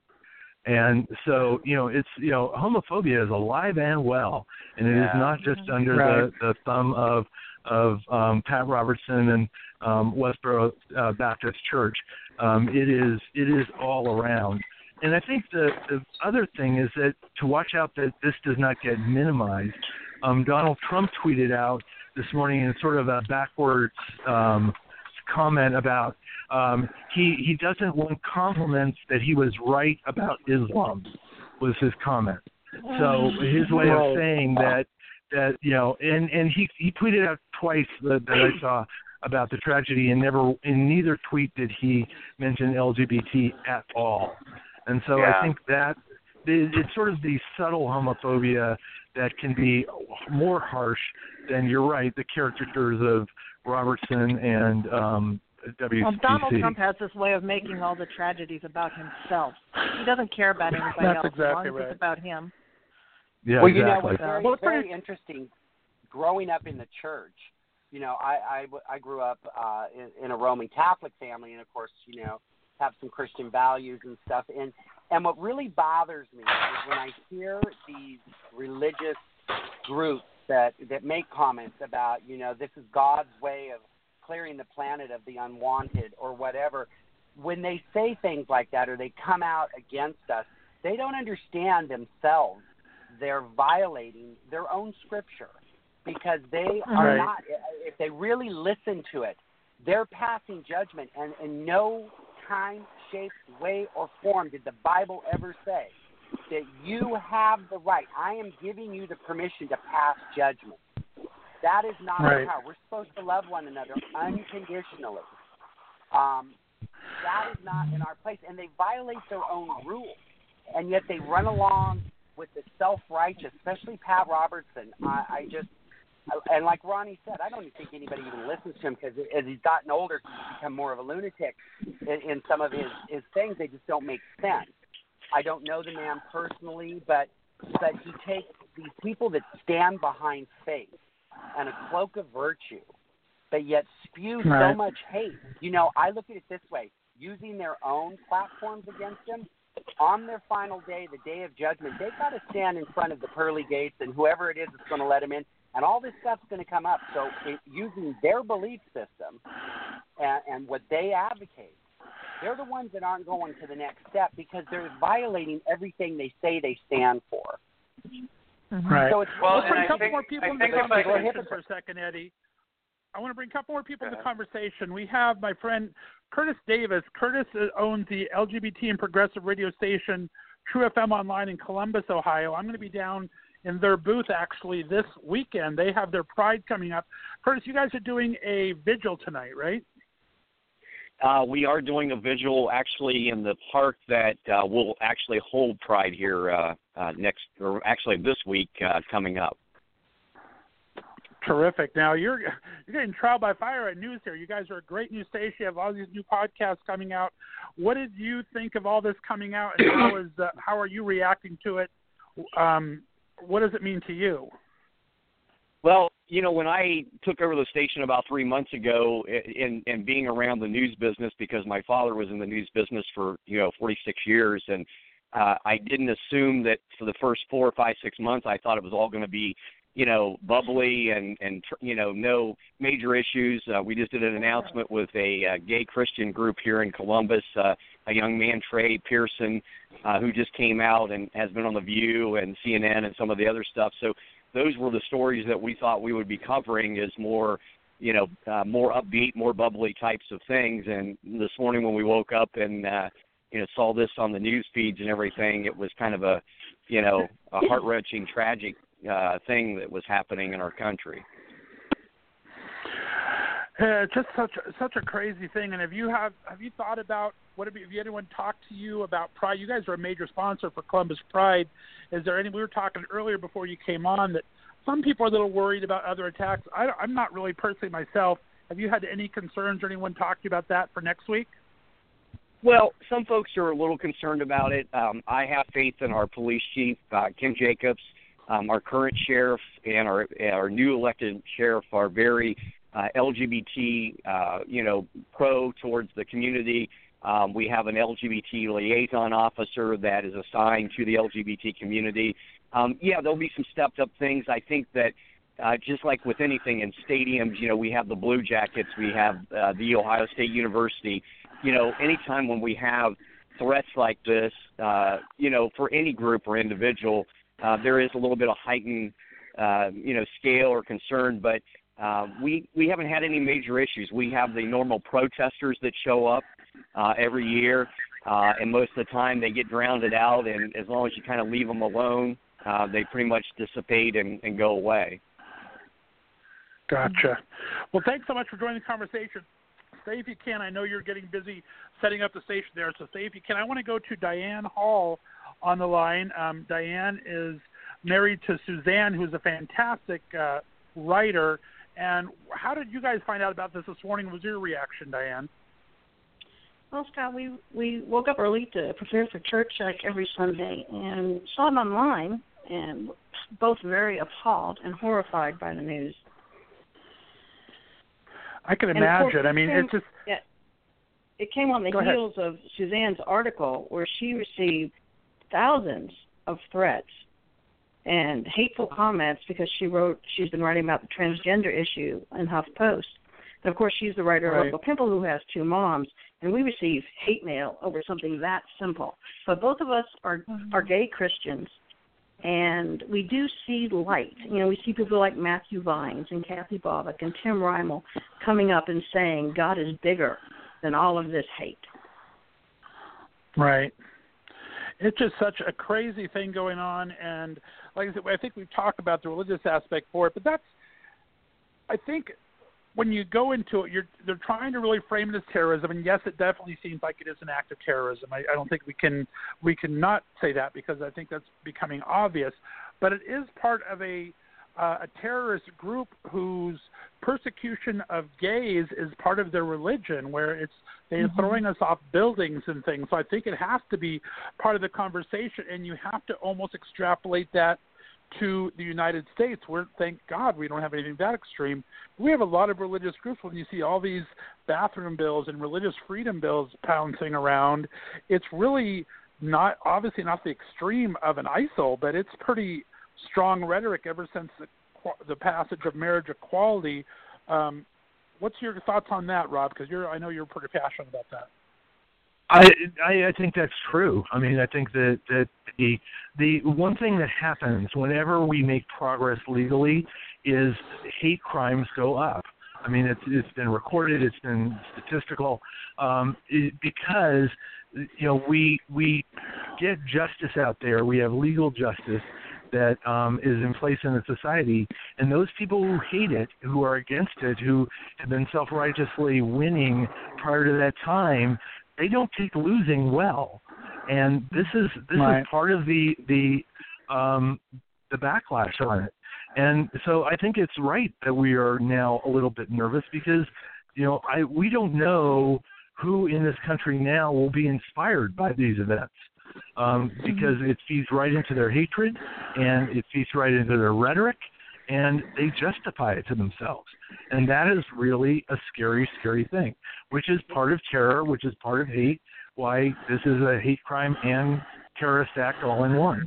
And so, you know, it's, you know, homophobia is alive and well, and it Yeah. is not just under Right. the, the thumb of of um, Pat Robertson and um, Westboro uh, Baptist Church. Um, it is it is all around. And I think the, the other thing is that to watch out that this does not get minimized. Um, Donald Trump tweeted out this morning in sort of a backwards um, comment about um, he he doesn't want compliments that he was right about Islam, was his comment. So his way of saying that that you know, and, and he he tweeted out twice that, that I saw about the tragedy, and never in neither tweet did he mention L G B T at all. And so Yeah. I think that it, it's sort of the subtle homophobia that can be more harsh than, you're right, the caricatures of Robertson and um, W C C. Well, Donald Trump has this way of making all the tragedies about himself. He doesn't care about anybody That's else exactly as long as right. it's about him. Yeah, well, you know, exactly. what's very, Well, it's very pretty- interesting, growing up in the church, you know, I, I, I grew up uh, in, in a Roman Catholic family, and, of course, you know, have some Christian values and stuff. And, and what really bothers me is when I hear these religious groups that, that make comments about, you know, this is God's way of clearing the planet of the unwanted or whatever. When they say things like that or they come out against us, they don't understand themselves. They're violating their own scripture because they are Right. not, if they really listen to it, they're passing judgment. And in no time, shape, way, or form did the Bible ever say that you have the right. I am giving you the permission to pass judgment. That is not Right. our power. We're supposed to love one another unconditionally. Um, that is not in our place. And they violate their own rules. And yet they run along with the self-righteous, especially Pat Robertson. I, I just, and like Ronnie said, I don't think anybody even listens to him because as he's gotten older, he's become more of a lunatic in, in some of his, his things. They just don't make sense. I don't know the man personally, but but he takes these people that stand behind faith and a cloak of virtue, but yet spew Right. so much hate. You know, I look at it this way, using their own platforms against him, on their final day, the day of judgment, they've got to stand in front of the pearly gates and whoever it is that's going to let them in, and all this stuff's going to come up. So it, using their belief system and, and what they advocate, they're the ones that aren't going to the next step because they're violating everything they say they stand for. Mm-hmm. Right. So it's Well, Let's bring and a I couple think- more people I into the think if I conversation could- for a second, Eddie. I want to bring a couple more people Go into the ahead. conversation. We have my friend Curtis Davis. Curtis owns the L G B T and progressive radio station True F M Online in Columbus, Ohio. I'm going to be down in their booth actually this weekend. They have their Pride coming up. Curtis, you guys are doing a vigil tonight, right? Uh, we are doing a vigil actually in the park that uh, will actually hold Pride here uh, uh, next, or actually this week uh, coming up. Terrific. Now you're you're getting trial by fire at news here. You guys are a great new station. You have all these new podcasts coming out. What did you think of all this coming out, and how is uh, how are you reacting to it? Um, what does it mean to you? Well, you know, when I took over the station about three months ago, and and being around the news business, because my father was in the news business for, you know, forty-six years, and uh, I didn't assume that for the first four or five, six months, I thought it was all going to be, you know, bubbly and, and you know, no major issues. Uh, we just did an announcement with a uh, gay Christian group here in Columbus, uh, a young man, Trey Pearson, uh, who just came out and has been on The View and C N N and some of the other stuff. So those were the stories that we thought we would be covering, as more, you know, uh, more upbeat, more bubbly types of things. And this morning when we woke up and, uh, you know, saw this on the news feeds and everything, it was kind of a, you know, a heart-wrenching, tragic uh, thing that was happening in our country. Uh, just such such a crazy thing. And have you have have you thought about what have, you, have anyone talked to you about Pride? You guys are a major sponsor for Columbus Pride. Is there any? We were talking earlier before you came on that some people are a little worried about other attacks. I, I'm not really personally myself. Have you had any concerns or anyone talk to you about that for next week? Well, some folks are a little concerned about it. Um, I have faith in our police chief, uh, Kim Jacobs. Um, our current sheriff and our our new elected sheriff are very uh, L G B T, uh, you know, pro towards the community. Um, we have an L G B T liaison officer that is assigned to the L G B T community. Um, yeah, there'll be some stepped up things. I think that uh, just like with anything in stadiums, you know, we have the Blue Jackets, we have uh, the Ohio State University. You know, anytime when we have threats like this, uh, you know, for any group or individual, uh, there is a little bit of heightened, uh, you know, scale or concern, but uh, we, we haven't had any major issues. We have the normal protesters that show up uh, every year, uh, and most of the time they get drowned out, and as long as you kind of leave them alone, uh, they pretty much dissipate and, and go away. Gotcha. Well, thanks so much for joining the conversation. Stay if you can. I know you're getting busy setting up the station there, so stay if you can. I want to go to Diane Hall on the line. Um, Diane is married to Suzanne, who's a fantastic uh, writer. And how did you guys find out about this this morning? What was your reaction, Diane? Well, Scott, we, we woke up early to prepare for church like every Sunday and saw it online, and both very appalled and horrified by the news. I can imagine. I mean, it came, it's just... Yeah, it came on the Go heels ahead. of Suzanne's article where she received thousands of threats and hateful comments because she wrote, she's been writing about the transgender issue in HuffPost. And, of course, she's the writer right. of Uncle Pimple, who has two moms, and we receive hate mail over something that simple. But both of us are, mm-hmm. are gay Christians, and we do see light. You know, we see people like Matthew Vines and Kathy Bovick and Tim Reimel coming up and saying God is bigger than all of this hate. Right. It's just such a crazy thing going on, and like I said, I think we've talked about the religious aspect for it, but that's, I think, when you go into it, you're they're trying to really frame it as terrorism, and yes, it definitely seems like it is an act of terrorism. I, I don't think we can we can not say that, because I think that's becoming obvious. But it is part of a uh, a terrorist group whose persecution of gays is part of their religion, where it's they're mm-hmm. throwing us off buildings and things. So I think it has to be part of the conversation, and you have to almost extrapolate that to the United States, where, thank God, we don't have anything that extreme. We have a lot of religious groups. When you see all these bathroom bills and religious freedom bills pouncing around, it's really not, obviously not the extreme of an I S I L, but it's pretty strong rhetoric ever since the, the passage of marriage equality. Um, what's your thoughts on that, Rob? Because you're, I know you're pretty passionate about that. I, I I think that's true. I mean, I think that, that the the one thing that happens whenever we make progress legally is hate crimes go up. I mean, it's it's been recorded, it's been statistical, um, it, because you know we we get justice out there. We have legal justice that um, is in place in the society, and those people who hate it, who are against it, who have been self-righteously winning prior to that time, they don't take losing well, and this is this right. is part of the the um, the backlash on it. And so I think it's right that we are now a little bit nervous, because you know I we don't know who in this country now will be inspired by these events. um, because it feeds right into their hatred and it feeds right into their rhetoric, and they justify it to themselves. And that is really a scary, scary thing, which is part of terror, which is part of hate, why this is a hate crime and terrorist act all in one.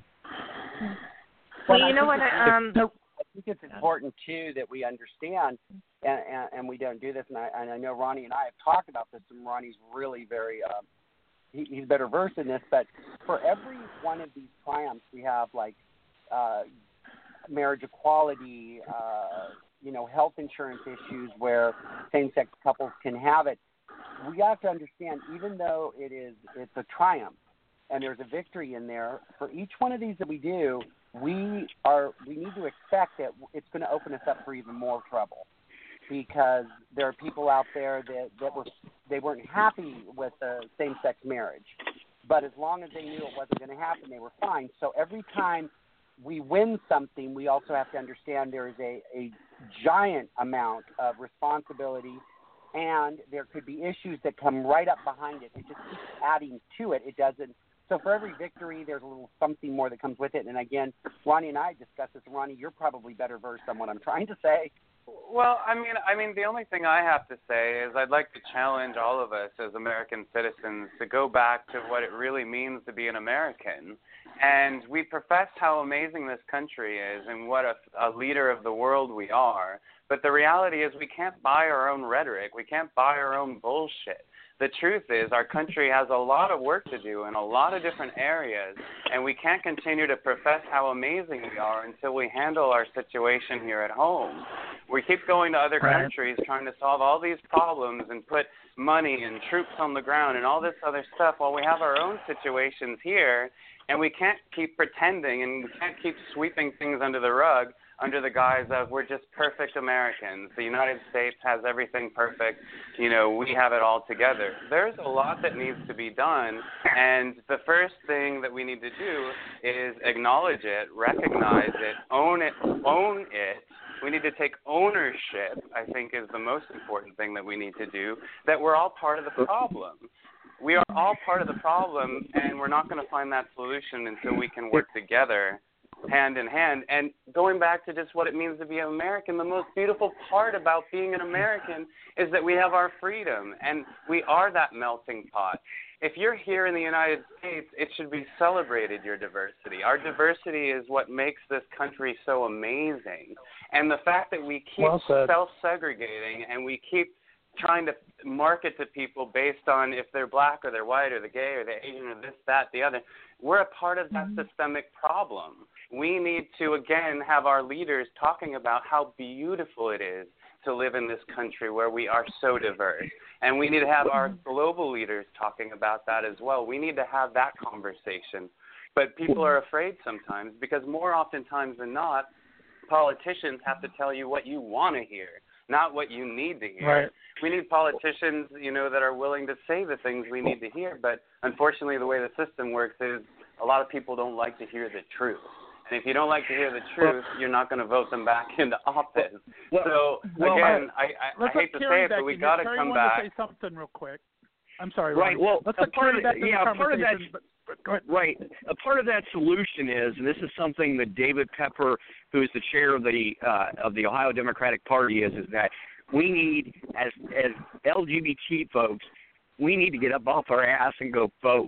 Well, you know what? Um, I think it's important, too, that we understand, and, and, and we don't do this, and I, and I know Ronnie and I have talked about this, and Ronnie's really very, uh, he, he's better versed in this, but for every one of these triumphs, we have, like, uh, marriage equality, uh, you know, health insurance issues where same-sex couples can have it. We have to understand, even though it is, it's a triumph, and there's a victory in there, for each one of these that we do, we are we need to expect that it's going to open us up for even more trouble, because there are people out there that, that were they weren't happy with the same-sex marriage, but as long as they knew it wasn't going to happen, they were fine. So every time we win something, we also have to understand there is a, a giant amount of responsibility, and there could be issues that come right up behind it. It just keeps adding to it. It doesn't. So for every victory, there's a little something more that comes with it. And again, Ronnie and I discussed this. Ronnie, you're probably better versed on what I'm trying to say. Well, I mean, I mean, the only thing I have to say is I'd like to challenge all of us as American citizens to go back to what it really means to be an American. And we profess how amazing this country is and what a, a leader of the world we are. But the reality is we can't buy our own rhetoric. We can't buy our own bullshit. The truth is our country has a lot of work to do in a lot of different areas, and we can't continue to profess how amazing we are until we handle our situation here at home. We keep going to other right. countries trying to solve all these problems and put money and troops on the ground and all this other stuff while we have our own situations here, and we can't keep pretending and we can't keep sweeping things under the rug under the guise of we're just perfect Americans. The United States has everything perfect. You know, we have it all together. There's a lot that needs to be done, and the first thing that we need to do is acknowledge it, recognize it, own it, own it. We need to take ownership, I think, is the most important thing that we need to do, that we're all part of the problem. We are all part of the problem, and we're not going to find that solution until we can work together hand in hand. And going back to just what it means to be an American, the most beautiful part about being an American is that we have our freedom, and we are that melting pot. If you're here in the United States, it should be celebrated, your diversity. Our diversity is what makes this country so amazing. And the fact that we keep well self-segregating and we keep trying to market to people based on if they're black or they're white or they're gay or they're Asian or this, that, the other, we're a part of that mm-hmm. systemic problem. We need to, again, have our leaders talking about how beautiful it is to live in this country where we are so diverse. And we need to have our global leaders talking about that as well. We need to have that conversation. But people are afraid sometimes because more oftentimes than not, politicians have to tell you what you want to hear, not what you need to hear. Right. We need politicians, you know, that are willing to say the things we need to hear. But unfortunately, the way the system works is a lot of people don't like to hear the truth. And if you don't like to hear the truth, you're not going to vote them back into office. Well, so, well, again, I, I, I hate to say it, but we got to come back. Say something real quick. I'm sorry, Right, Ronnie. well, let's a part of, back to yeah, the a part of that, but, but go ahead. Right, a part of that solution is, and this is something that David Pepper, who is the chair of the uh, of the Ohio Democratic Party, is, is that we need, as as L G B T folks, we need to get up off our ass and go vote.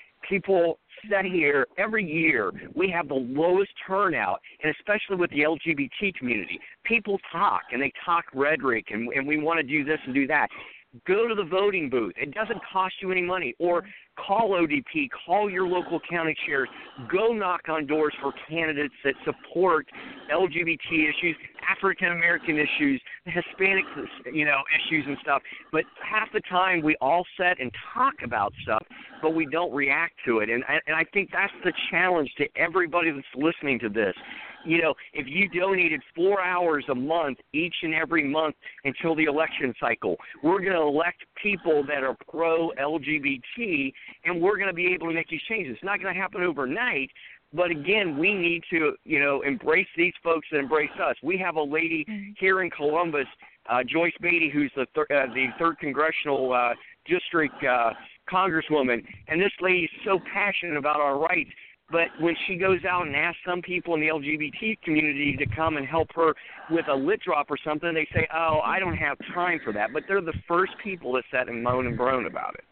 People sit here every year. We have the lowest turnout, and especially with the L G B T community. People talk, and they talk rhetoric, and, and we want to do this and do that. Go to the voting booth. It doesn't cost you any money. Or call O D P, call your local county chairs. Go knock on doors for candidates that support L G B T issues, African American issues, Hispanic, you know, issues and stuff. But half the time we all sit and talk about stuff, but we don't react to it. And I, and I think that's the challenge to everybody that's listening to this. You know, if you donated four hours a month each and every month until the election cycle, we're going to elect people that are pro-L G B T, and we're going to be able to make these changes. It's not going to happen overnight, but again, we need to, you know, embrace these folks that embrace us. We have a lady here in Columbus, uh, Joyce Beatty, who's the, thir- uh, the third Congressional uh, District uh, congresswoman, and this lady's so passionate about our rights. But when she goes out and asks some people in the L G B T community to come and help her with a lit drop or something, they say, oh, I don't have time for that. But they're the first people to sit and moan and groan about it.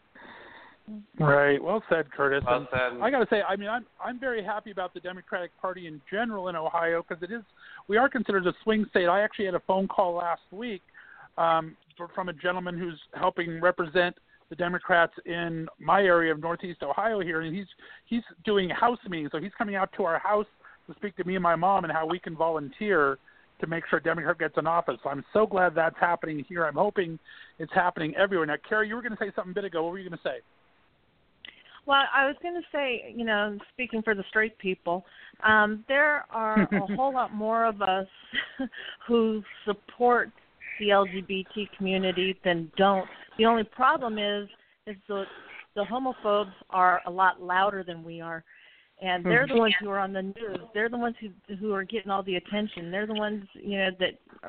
Right. Well said, Curtis. Well said. I got to say, I mean, I'm I'm very happy about the Democratic Party in general in Ohio because it is we are considered a swing state. I actually had a phone call last week um, from a gentleman who's helping represent the Democrats in my area of Northeast Ohio here, and he's he's doing house meetings. So he's coming out to our house to speak to me and my mom and how we can volunteer to make sure a Democrat gets in office. So I'm so glad that's happening here. I'm hoping it's happening everywhere. Now, Carrie, you were going to say something a bit ago. What were you going to say? Well, I was going to say, you know, speaking for the straight people, um, there are a whole lot more of us who support the L G B T community than don't. The only problem is is the the homophobes are a lot louder than we are, and they're the ones who are on the news. They're the ones who who are getting all the attention. They're the ones, you know, that are,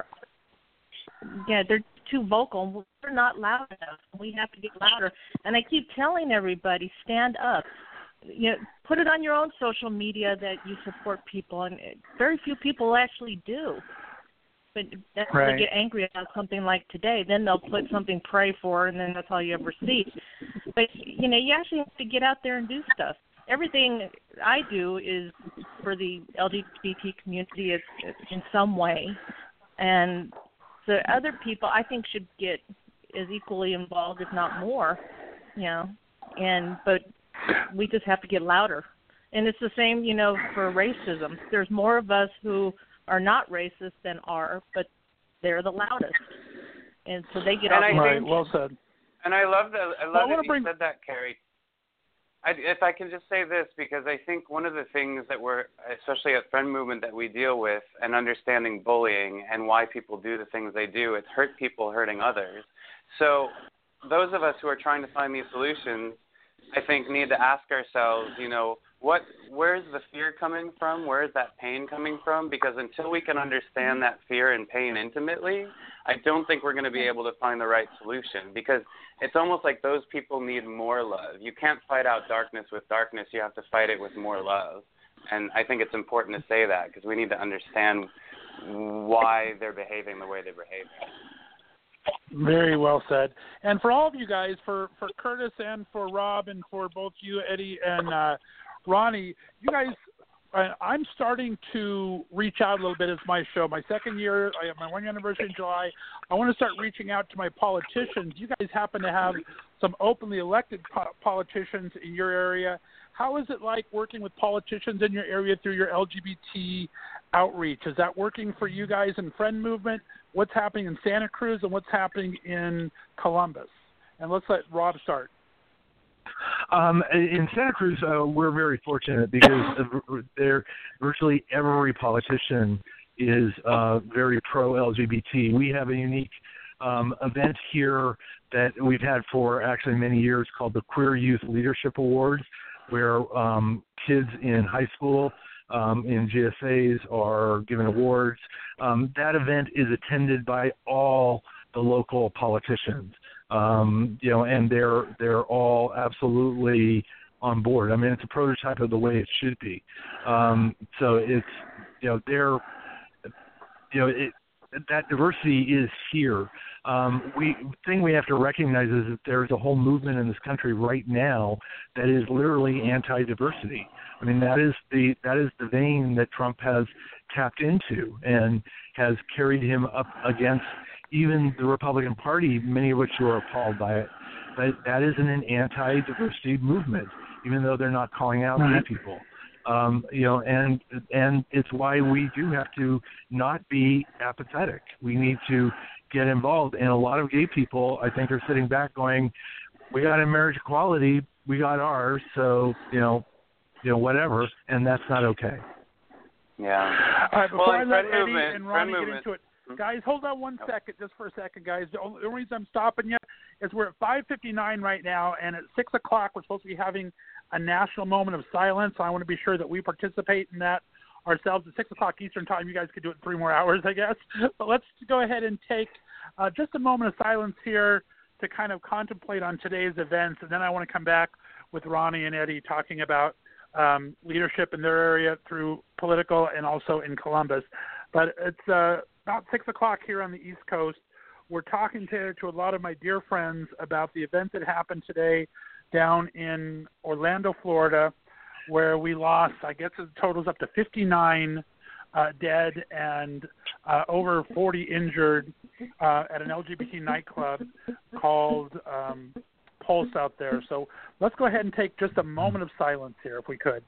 yeah, they're too vocal. We're not loud enough. We have to get louder. And I keep telling everybody, stand up. You know, put it on your own social media that you support people, and very few people actually do. But that's right. when they get angry about something like today. Then they'll put something, pray for, and then that's all you ever see. But, you know, you actually have to get out there and do stuff. Everything I do is for the L G B T community is, in some way. And so other people, I think, should get as equally involved, if not more, you know. And but we just have to get louder. And it's the same, you know, for racism. There's more of us who are not racist than are, but they're the loudest. And so they get and off. Right, well said. And I love that, I love well, I that you bring... said that, Carrie. I, if I can just say this, because I think one of the things that we're, especially at Friend Movement, that we deal with and understanding bullying and why people do the things they do, it's hurt people hurting others. So those of us who are trying to find these solutions, I think, need to ask ourselves, you know, what, where's the fear coming from? Where is that pain coming from? Because until we can understand that fear and pain intimately, I don't think we're going to be able to find the right solution, because it's almost like those people need more love. You can't fight out darkness with darkness. You have to fight it with more love. And I think it's important to say that, because we need to understand why they're behaving the way they're behaving. Very well said. And for all of you guys, for, for Curtis and for Rob and for both you, Eddie, and uh, Ronnie, you guys, I, I'm starting to reach out a little bit as my show. My second year, I have my one year anniversary in July. I want to start reaching out to my politicians. You guys happen to have some openly elected po- politicians in your area. How is it like working with politicians in your area through your L G B T outreach? Is that working for you guys in Friend Movement? What's happening in Santa Cruz and what's happening in Columbus? And let's let Rob start. Um, in Santa Cruz, uh, we're very fortunate because there virtually every politician is uh, very pro-L G B T. We have a unique um, event here that we've had for actually many years called the Queer Youth Leadership Awards, where um, kids in high school, um, in G S As are given awards. Um, that event is attended by all the local politicians. Um, you know, and they're they're all absolutely on board. I mean, it's a prototype of the way it should be. Um, so it's, you know, they're, you know, it, that diversity is here. Um, we thing we have to recognize is that there's a whole movement in this country right now that is literally anti-diversity. I mean, that is the that is the vein that Trump has tapped into and has carried him up against even the Republican Party, many of which are appalled by it. But that isn't an anti-diversity movement, even though they're not calling out gay people. Um, you know, and and it's why we do have to not be apathetic. We need to get involved. And a lot of gay people, I think, are sitting back going, "We got a marriage equality, we got ours, so you know, you know, whatever," and that's not okay. Yeah. All right, before well, I let Eddie movement, and Ronnie get movement. into it, guys, hold on one second, just for a second, guys. The only the reason I'm stopping you is we're at five fifty-nine right now, and at six o'clock we're supposed to be having a national moment of silence. So I want to be sure that we participate in that ourselves at six o'clock Eastern time. You guys could do it in three more hours, I guess. But let's go ahead and take uh, just a moment of silence here to kind of contemplate on today's events, and then I want to come back with Ronnie and Eddie talking about um, leadership in their area through political and also in Columbus. But it's uh, about six o'clock here on the East Coast. We're talking to, to a lot of my dear friends about the event that happened today down in Orlando, Florida, where we lost, I guess it totals up to fifty-nine uh, dead and uh, over forty injured uh, at an L G B T nightclub called um, Pulse out there. So let's go ahead and take just a moment of silence here, if we could.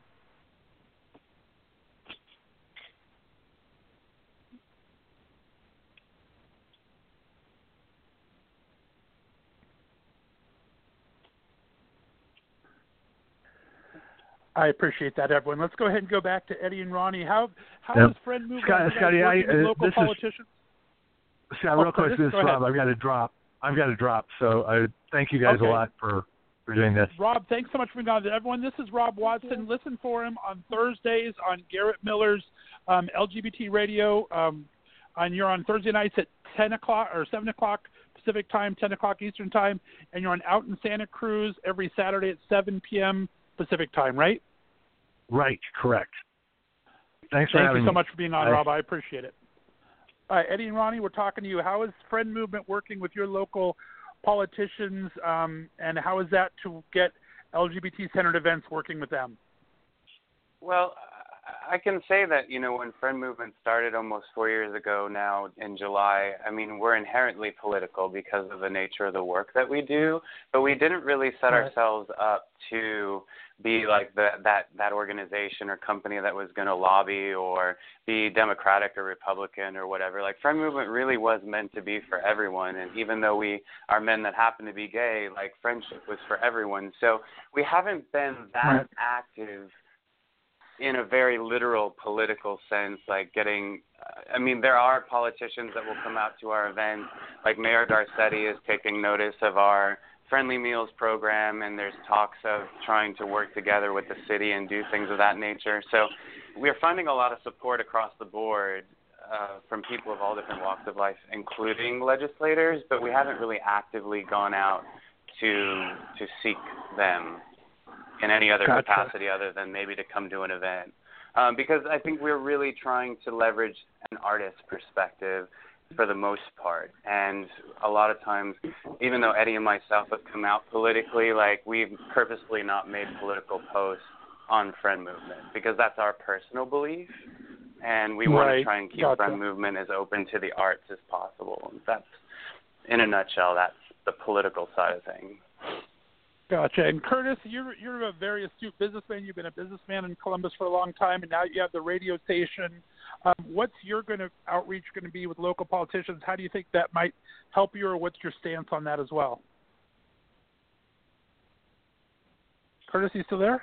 I appreciate that, everyone. Let's go ahead and go back to Eddie and Ronnie. How how yep. has Friend moved Scott, on Scotty, I, with uh, local this politicians? Is, Scott, oh, real quick, this is Rob. I've got to drop. I've got to drop. So I thank you guys okay. a lot for, for doing this. Rob, thanks so much for being on. Everyone, this is Rob Watson. Listen for him on Thursdays on Garrett Miller's um, L G B T Radio. Um, and you're on Thursday nights at ten o'clock or seven o'clock Pacific time, ten o'clock Eastern time. And you're on Out in Santa Cruz every Saturday at seven p.m. Pacific time, right? Right, correct. Thanks for Thank having you so me. much for being on, Bye. Rob. I appreciate it. All right, Eddie and Ronnie, we're talking to you. How is Friend Movement working with your local politicians, um, and how is that to get L G B T-centered events working with them? Well, I can say that, you know, when Friend Movement started almost four years ago now in July, I mean, we're inherently political because of the nature of the work that we do, but we didn't really set right. ourselves up to be like the, that, that organization or company that was going to lobby or be Democratic or Republican or whatever. Like, Friend Movement really was meant to be for everyone, and even though we are men that happen to be gay, like, friendship was for everyone. So we haven't been that right. active in a very literal political sense, like getting, uh, I mean, there are politicians that will come out to our event, like Mayor Garcetti is taking notice of our Friendly Meals program, and there's talks of trying to work together with the city and do things of that nature. So we're finding a lot of support across the board uh, from people of all different walks of life, including legislators, but we haven't really actively gone out to to seek them in any other gotcha. capacity other than maybe to come to an event. Um, because I think we're really trying to leverage an artist's perspective for the most part. And a lot of times, even though Eddie and myself have come out politically, like, we've purposely not made political posts on Friend Movement because that's our personal belief. And we right. want to try and keep gotcha. Friend Movement as open to the arts as possible. And that's, in a nutshell, that's the political side of things. Gotcha. And Curtis, you're you're a very astute businessman. You've been a businessman in Columbus for a long time, and now you have the radio station. Um, what's your going to outreach going to be with local politicians? How do you think that might help you, or what's your stance on that as well? Curtis, you still there?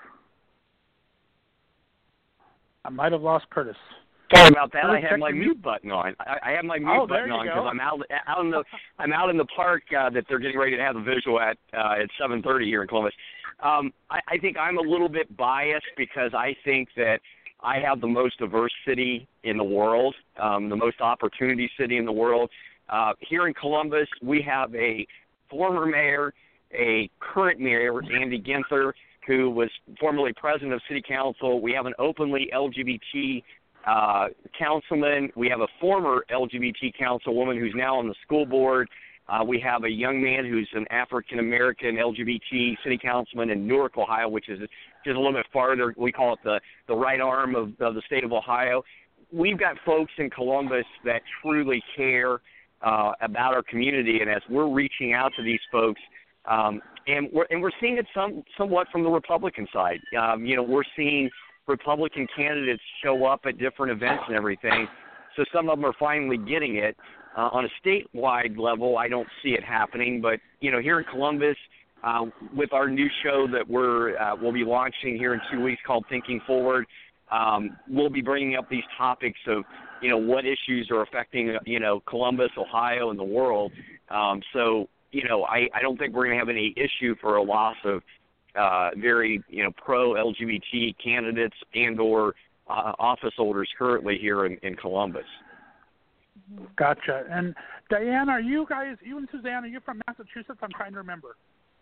I might have lost Curtis. Sorry about that. Curtis, I had my me? mute button on. I, I have my mute oh, button on because go. I'm out out in the I'm out in the park uh, that they're getting ready to have the visual at uh, at seven thirty here in Columbus. Um, I, I think I'm a little bit biased because I think that I have the most diverse city in the world, um, the most opportunity city in the world. Uh, here in Columbus, we have a former mayor, a current mayor, Andy Ginther, who was formerly president of city council. We have an openly L G B T uh, councilman. We have a former L G B T councilwoman who's now on the school board. Uh, we have a young man who's an African-American L G B T city councilman in Newark, Ohio, which is just a little bit farther. We call it the, the right arm of, of the state of Ohio. We've got folks in Columbus that truly care uh, about our community, and as we're reaching out to these folks, um, and we're and we're seeing it some somewhat from the Republican side. Um, you know, we're seeing Republican candidates show up at different events and everything, so some of them are finally getting it. Uh, on a statewide level, I don't see it happening, but you know, here in Columbus, uh, with our new show that we're uh, we'll be launching here in two weeks called Thinking Forward, um, we'll be bringing up these topics of you know what issues are affecting you know Columbus, Ohio, and the world. Um, so you know, I, I don't think we're going to have any issue for a loss of uh, very you know pro-L G B T candidates and or uh, office holders currently here in, in Columbus. Gotcha. And Diane, are you guys, you and Suzanne, are you from Massachusetts? I'm trying to remember.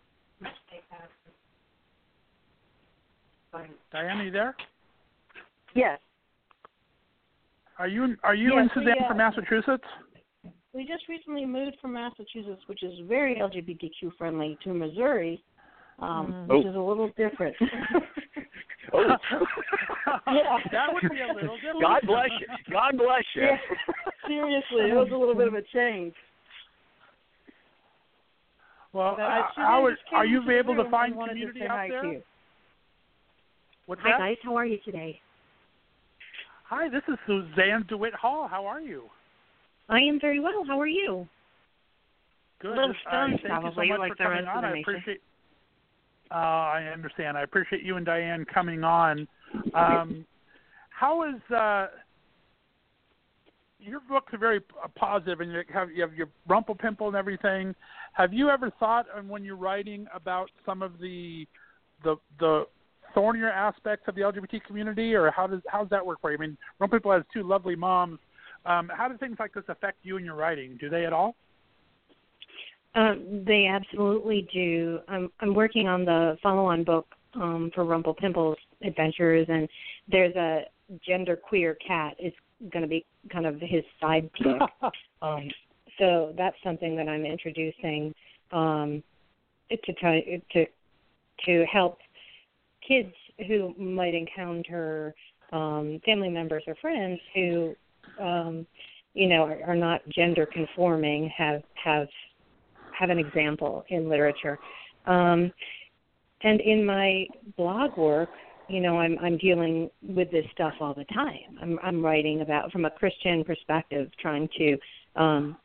Diane, are you there? Yes. Are you are you yes, and Suzanne we, uh, from Massachusetts? We just recently moved from Massachusetts, which is very L G B T Q friendly, to Missouri, um, Mm. which Oh. is a little different. Oh. Yeah, that would be a little different. God bless you. God bless you. Yeah. Seriously, it was a little bit of a change. Well, But uh, I- how Suzanne is, just came are you into the able to room find and wanted to community say out hi there? to you. What's Hi that? guys, how are you today? Hi, this is Suzanne DeWitt Hall. How are you? I am very well. How are you? Good. A little Just, uh, stunned, thank you so probably, much like for the coming rest of on. the I nation. appreciate. Uh, I understand. I appreciate you and Diane coming on. Um, how is uh, your books are very uh, positive, and you have you have your Rumple Pimple and everything. Have you ever thought, um, when you're writing, about some of the the the thornier aspects of the L G B T community, or how does how does that work for you? I mean, Rumple Pimple has two lovely moms. Um, how do things like this affect you in your writing? Do they at all? Um, they absolutely do. I'm, I'm working on the follow-on book um, for Rumple Pimple's adventures, and there's a genderqueer cat is going to be kind of his sidekick. um, so that's something that I'm introducing um, to try to to help kids who might encounter um, family members or friends who, um, you know, are, are not gender conforming, have have have an example in literature. Um, and in my blog work, you know, I'm I'm dealing with this stuff all the time. I'm I'm writing about, from a Christian perspective, trying to um,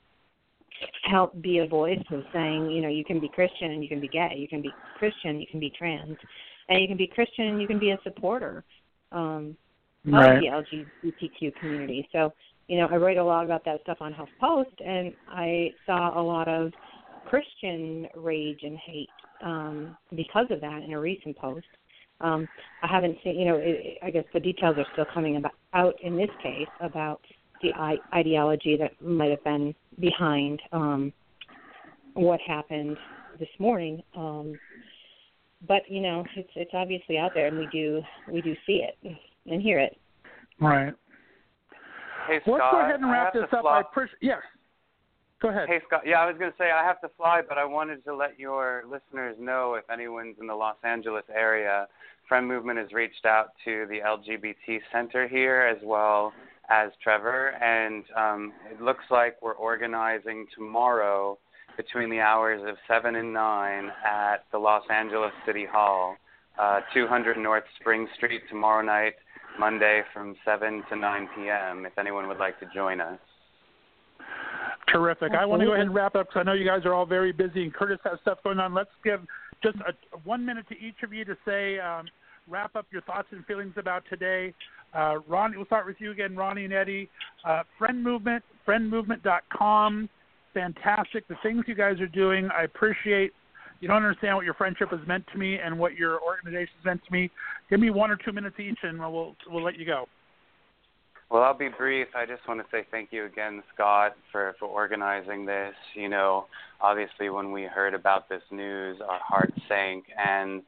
help be a voice of saying, you know, you can be Christian and you can be gay, you can be Christian, you can be trans, and you can be Christian and you can be a supporter um, right. of the L G B T Q community. So, you know, I write a lot about that stuff on HuffPost, and I saw a lot of Christian rage and hate um, because of that in a recent post. Um, I haven't seen, you know, it, I guess the details are still coming about, out in this case about the I- ideology that might have been behind um, what happened this morning. Um, but you know, it's it's obviously out there, and we do we do see it and hear it. Right. Hey, Well, let's Scott, go ahead and I wrap have this to up. fly. I appreciate. Yes. Go ahead. Hey, Scott. Yeah, I was going to say I have to fly, but I wanted to let your listeners know, if anyone's in the Los Angeles area, Friend Movement has reached out to the L G B T Center here as well as Trevor, and um, it looks like we're organizing tomorrow between the hours of seven and nine at the Los Angeles City Hall, uh, two hundred North Spring Street tomorrow night, Monday from seven to nine p.m., if anyone would like to join us. Terrific. I want to go ahead and wrap up because I know you guys are all very busy and Curtis has stuff going on. Let's give just a, one minute to each of you to say, um, wrap up your thoughts and feelings about today. Uh, Ronnie, we'll start with you again, Ronnie and Eddie. Uh, Friend Movement, friend movement dot com. Fantastic. The things you guys are doing, I appreciate. You don't understand what your friendship has meant to me and what your organization has meant to me. Give me one or two minutes each and we'll we'll let you go. Well, I'll be brief. I just want to say thank you again, Scott, for, for organizing this. You know, obviously when we heard about this news, our hearts sank, and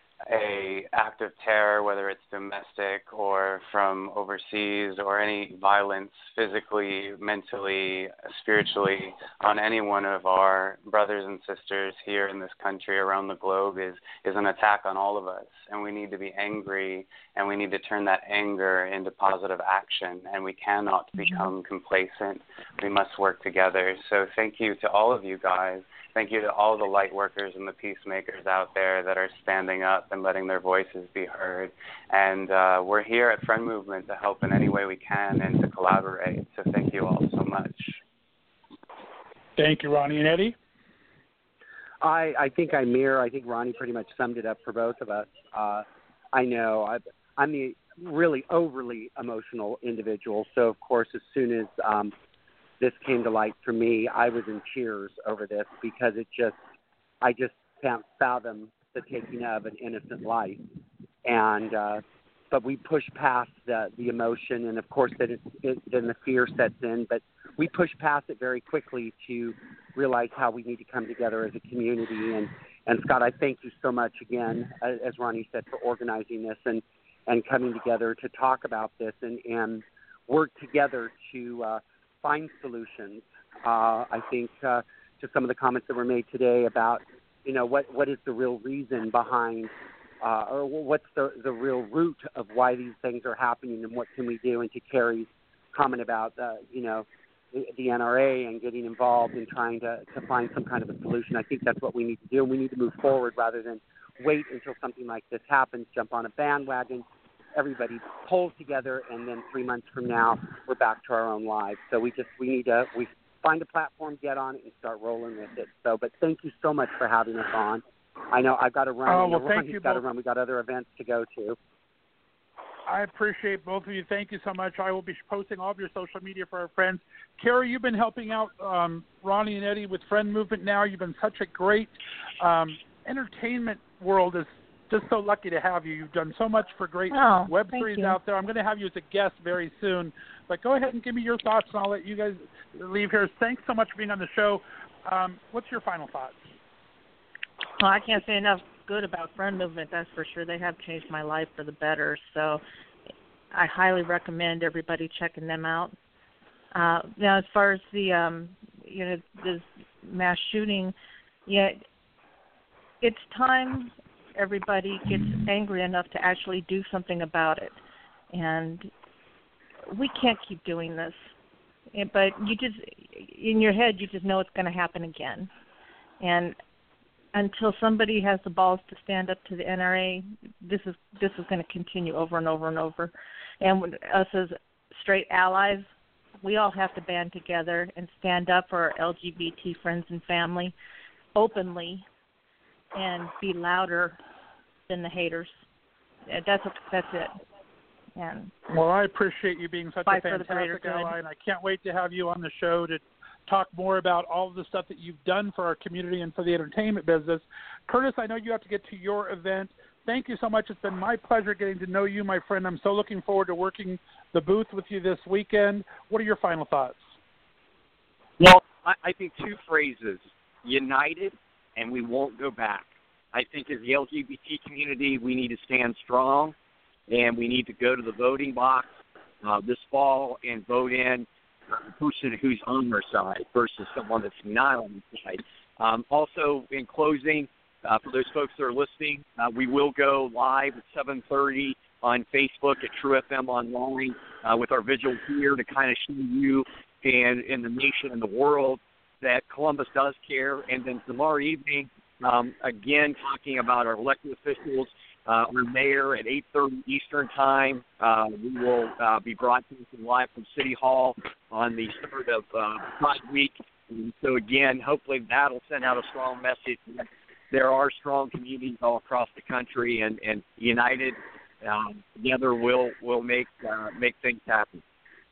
a act of terror, whether it's domestic or from overseas, or any violence physically, mentally, spiritually on any one of our brothers and sisters here in this country, around the globe, is, is an attack on all of us. And we need to be angry, and we need to turn that anger into positive action, and we cannot become complacent. We must work together. So thank you to all of you guys. Thank you to all the light workers and the peacemakers out there that are standing up and letting their voices be heard. And uh, we're here at Friend Movement to help in any way we can and to collaborate. So thank you all so much. Thank you, Ronnie and Eddie. I, I think I mirror. I think Ronnie pretty much summed it up for both of us. Uh, I know I, I'm the really overly emotional individual. So, of course, as soon as um, this came to light for me, I was in tears over this because it just, I just can't fathom the taking of an innocent life. And, uh, but we push past the, the emotion, and of course then, it, it, then the fear sets in. But we pushed past it very quickly to realize how we need to come together as a community. And, and Scott, I thank you so much again, as Ronnie said, for organizing this and, and coming together to talk about this and, and work together to uh, find solutions. Uh, I think uh, to some of the comments that were made today about, you know, what, what is the real reason behind uh, or what's the, the real root of why these things are happening and what can we do, and to Carrie's comment about, uh, you know, the, the N R A and getting involved and trying to, to find some kind of a solution. I think that's what we need to do, and we need to move forward rather than wait until something like this happens, jump on a bandwagon, everybody pulls together, and then three months from now we're back to our own lives. So we just we need to we find a platform, get on it, and start rolling with it. So, but thank you so much for having us on. I know I've got to run. Oh, well, thank Ronnie's you got to both. run. We got other events to go to. I appreciate both of you. Thank you so much. I will be posting all of your social media for our friends. Carrie, you've been helping out um, Ronnie and Eddie with Friend Movement now. You've been such a great um, entertainment world is just so lucky to have you. You've done so much for great Oh, web thank series you. out there. I'm going to have you as a guest very soon. But go ahead and give me your thoughts, and I'll let you guys leave here. Thanks so much for being on the show. Um, what's your final thoughts? Well, I can't say enough good about Friend Movement, that's for sure. They have changed my life for the better, so I highly recommend everybody checking them out. Uh, now, as far as the um, you know this mass shooting, yeah, it's time everybody gets angry enough to actually do something about it, and we can't keep doing this. But you just in your head, you just know it's going to happen again, and until somebody has the balls to stand up to the N R A, this is this is going to continue over and over and over. And when, us as straight allies, we all have to band together and stand up for our L G B T friends and family openly and be louder than the haters. That's that's it. And well, I appreciate you being such a fight for the greater fantastic good. ally, and I can't wait to have you on the show to talk more about all of the stuff that you've done for our community and for the entertainment business. Curtis, I know you have to get to your event. Thank you so much. It's been my pleasure getting to know you, my friend. I'm so looking forward to working the booth with you this weekend. What are your final thoughts? Well, I, I think two phrases: united, and we won't go back. I think as the L G B T community, we need to stand strong, and we need to go to the voting box uh, this fall and vote in a person who's on our side versus someone that's not on the side. Um, also, in closing, uh, for those folks that are listening, uh, we will go live at seven thirty on Facebook at True F M Online uh, with our vigil here to kind of show you and in the nation and the world that Columbus does care. And then tomorrow evening, um, again, talking about our elected officials, uh, our mayor at eight thirty Eastern Time. Uh, we will uh, be broadcasting live from City Hall on the start of uh, Pride Week. And so, again, hopefully that will send out a strong message. There are strong communities all across the country, and, and united um, together we'll, we'll make, uh, make things happen.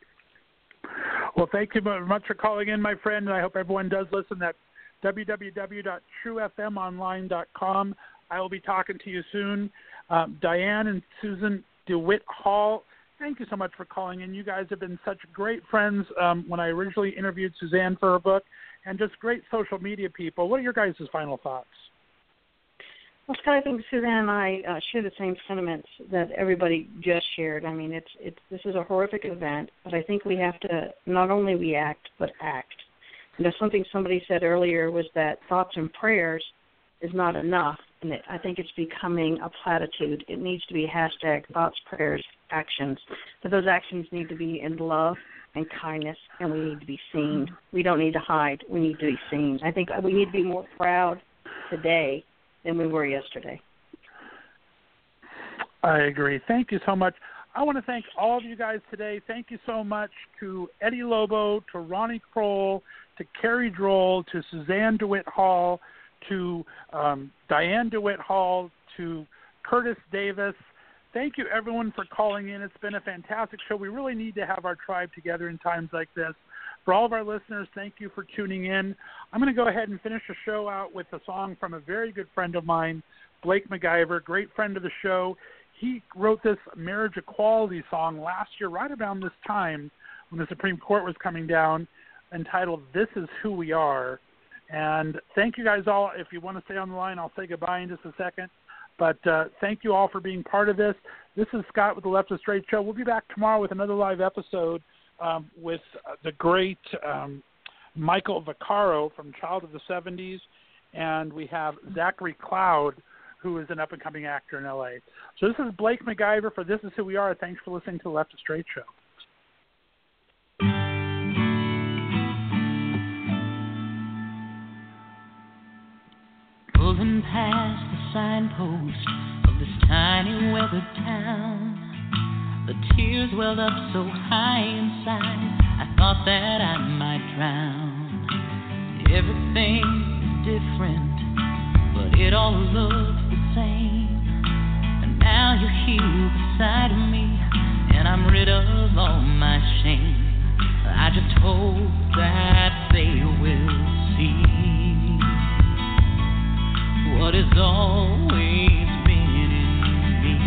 Well, thank you very much for calling in, my friend, and I hope everyone does listen. That's w w w dot true f m online dot com. I will be talking to you soon. Um, Diane and Susan DeWitt Hall, thank you so much for calling in. You guys have been such great friends um, when I originally interviewed Suzanne for her book, and just great social media people. What are your guys' final thoughts? Well, Scott, I think Suzanne and I uh, share the same sentiments that everybody just shared. I mean, it's it's this is a horrific event, but I think we have to not only react but act. You know, something somebody said earlier was that thoughts and prayers is not enough, and it, I think it's becoming a platitude. It needs to be hashtag thoughts, prayers, actions. But those actions need to be in love and kindness, and we need to be seen. We don't need to hide. We need to be seen. I think we need to be more proud today than we were yesterday. I agree. Thank you so much. I want to thank all of you guys today. Thank you so much to Eddie Lobo, to Ronnie Kroll, to Carrie Droll, to Suzanne DeWitt Hall, to um, Diane DeWitt Hall, to Curtis Davis. Thank you, everyone, for calling in. It's been a fantastic show. We really need to have our tribe together in times like this. For all of our listeners, thank you for tuning in. I'm going to go ahead and finish the show out with a song from a very good friend of mine, Blake MacGyver, great friend of the show. He wrote this marriage equality song last year, right around this time when the Supreme Court was coming down. entitled This Is Who We Are. And thank you guys all. If you want to stay on the line, I'll say goodbye in just a second. But uh, thank you all for being part of this. This is Scott with the Left of Straight Show. We'll be back tomorrow with another live episode um, with uh, the great um, Michael Vaccaro from Child of the seventies. And we have Zachary Cloud, who is an up-and-coming actor in L A. So this is Blake MacIver for This Is Who We Are. Thanks for listening to the Left of Straight Show. Pulling past the signpost of this tiny weathered town, the tears welled up so high inside, I thought that I might drown. Everything's different, but it all looks the same. And now you're here beside me, and I'm rid of all my shame. I just hope that they will see what has always been in me.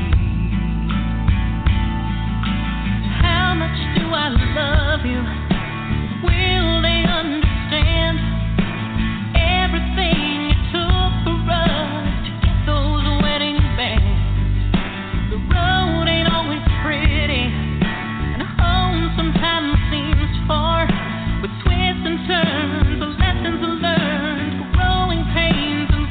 How much do I love you? Will they understand everything it took for us to get those wedding bands? The road ain't always pretty, and home sometimes seems far, with twists and turns, the lessons learned, growing pains and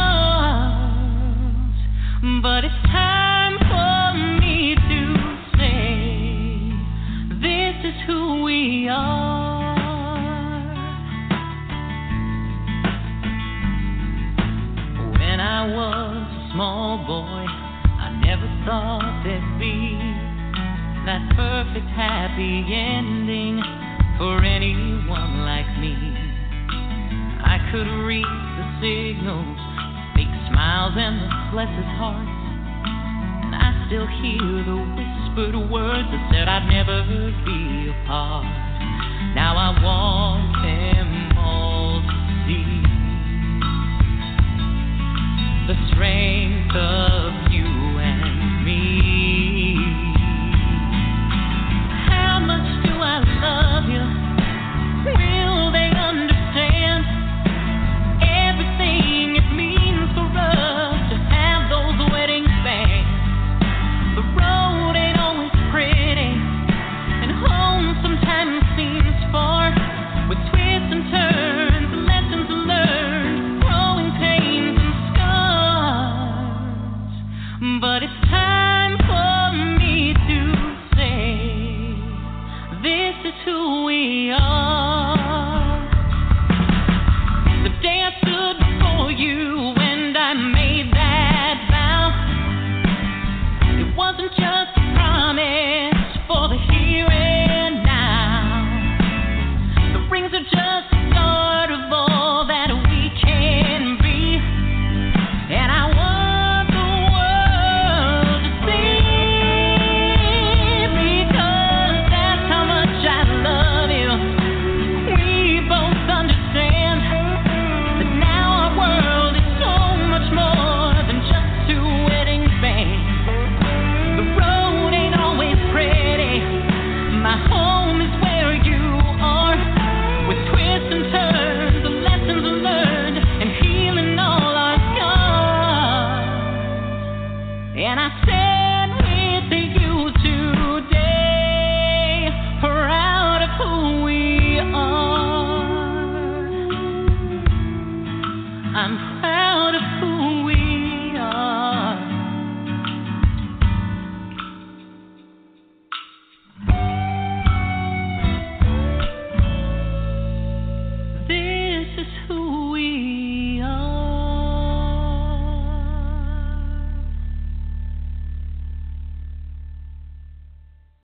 but it's time for me to say, this is who we are. When I was a small boy, I never thought there'd be that perfect happy ending for anyone like me. I could read the signals, smiles and the blessed hearts, and I still hear the whispered words that said I'd never be apart. Now I walk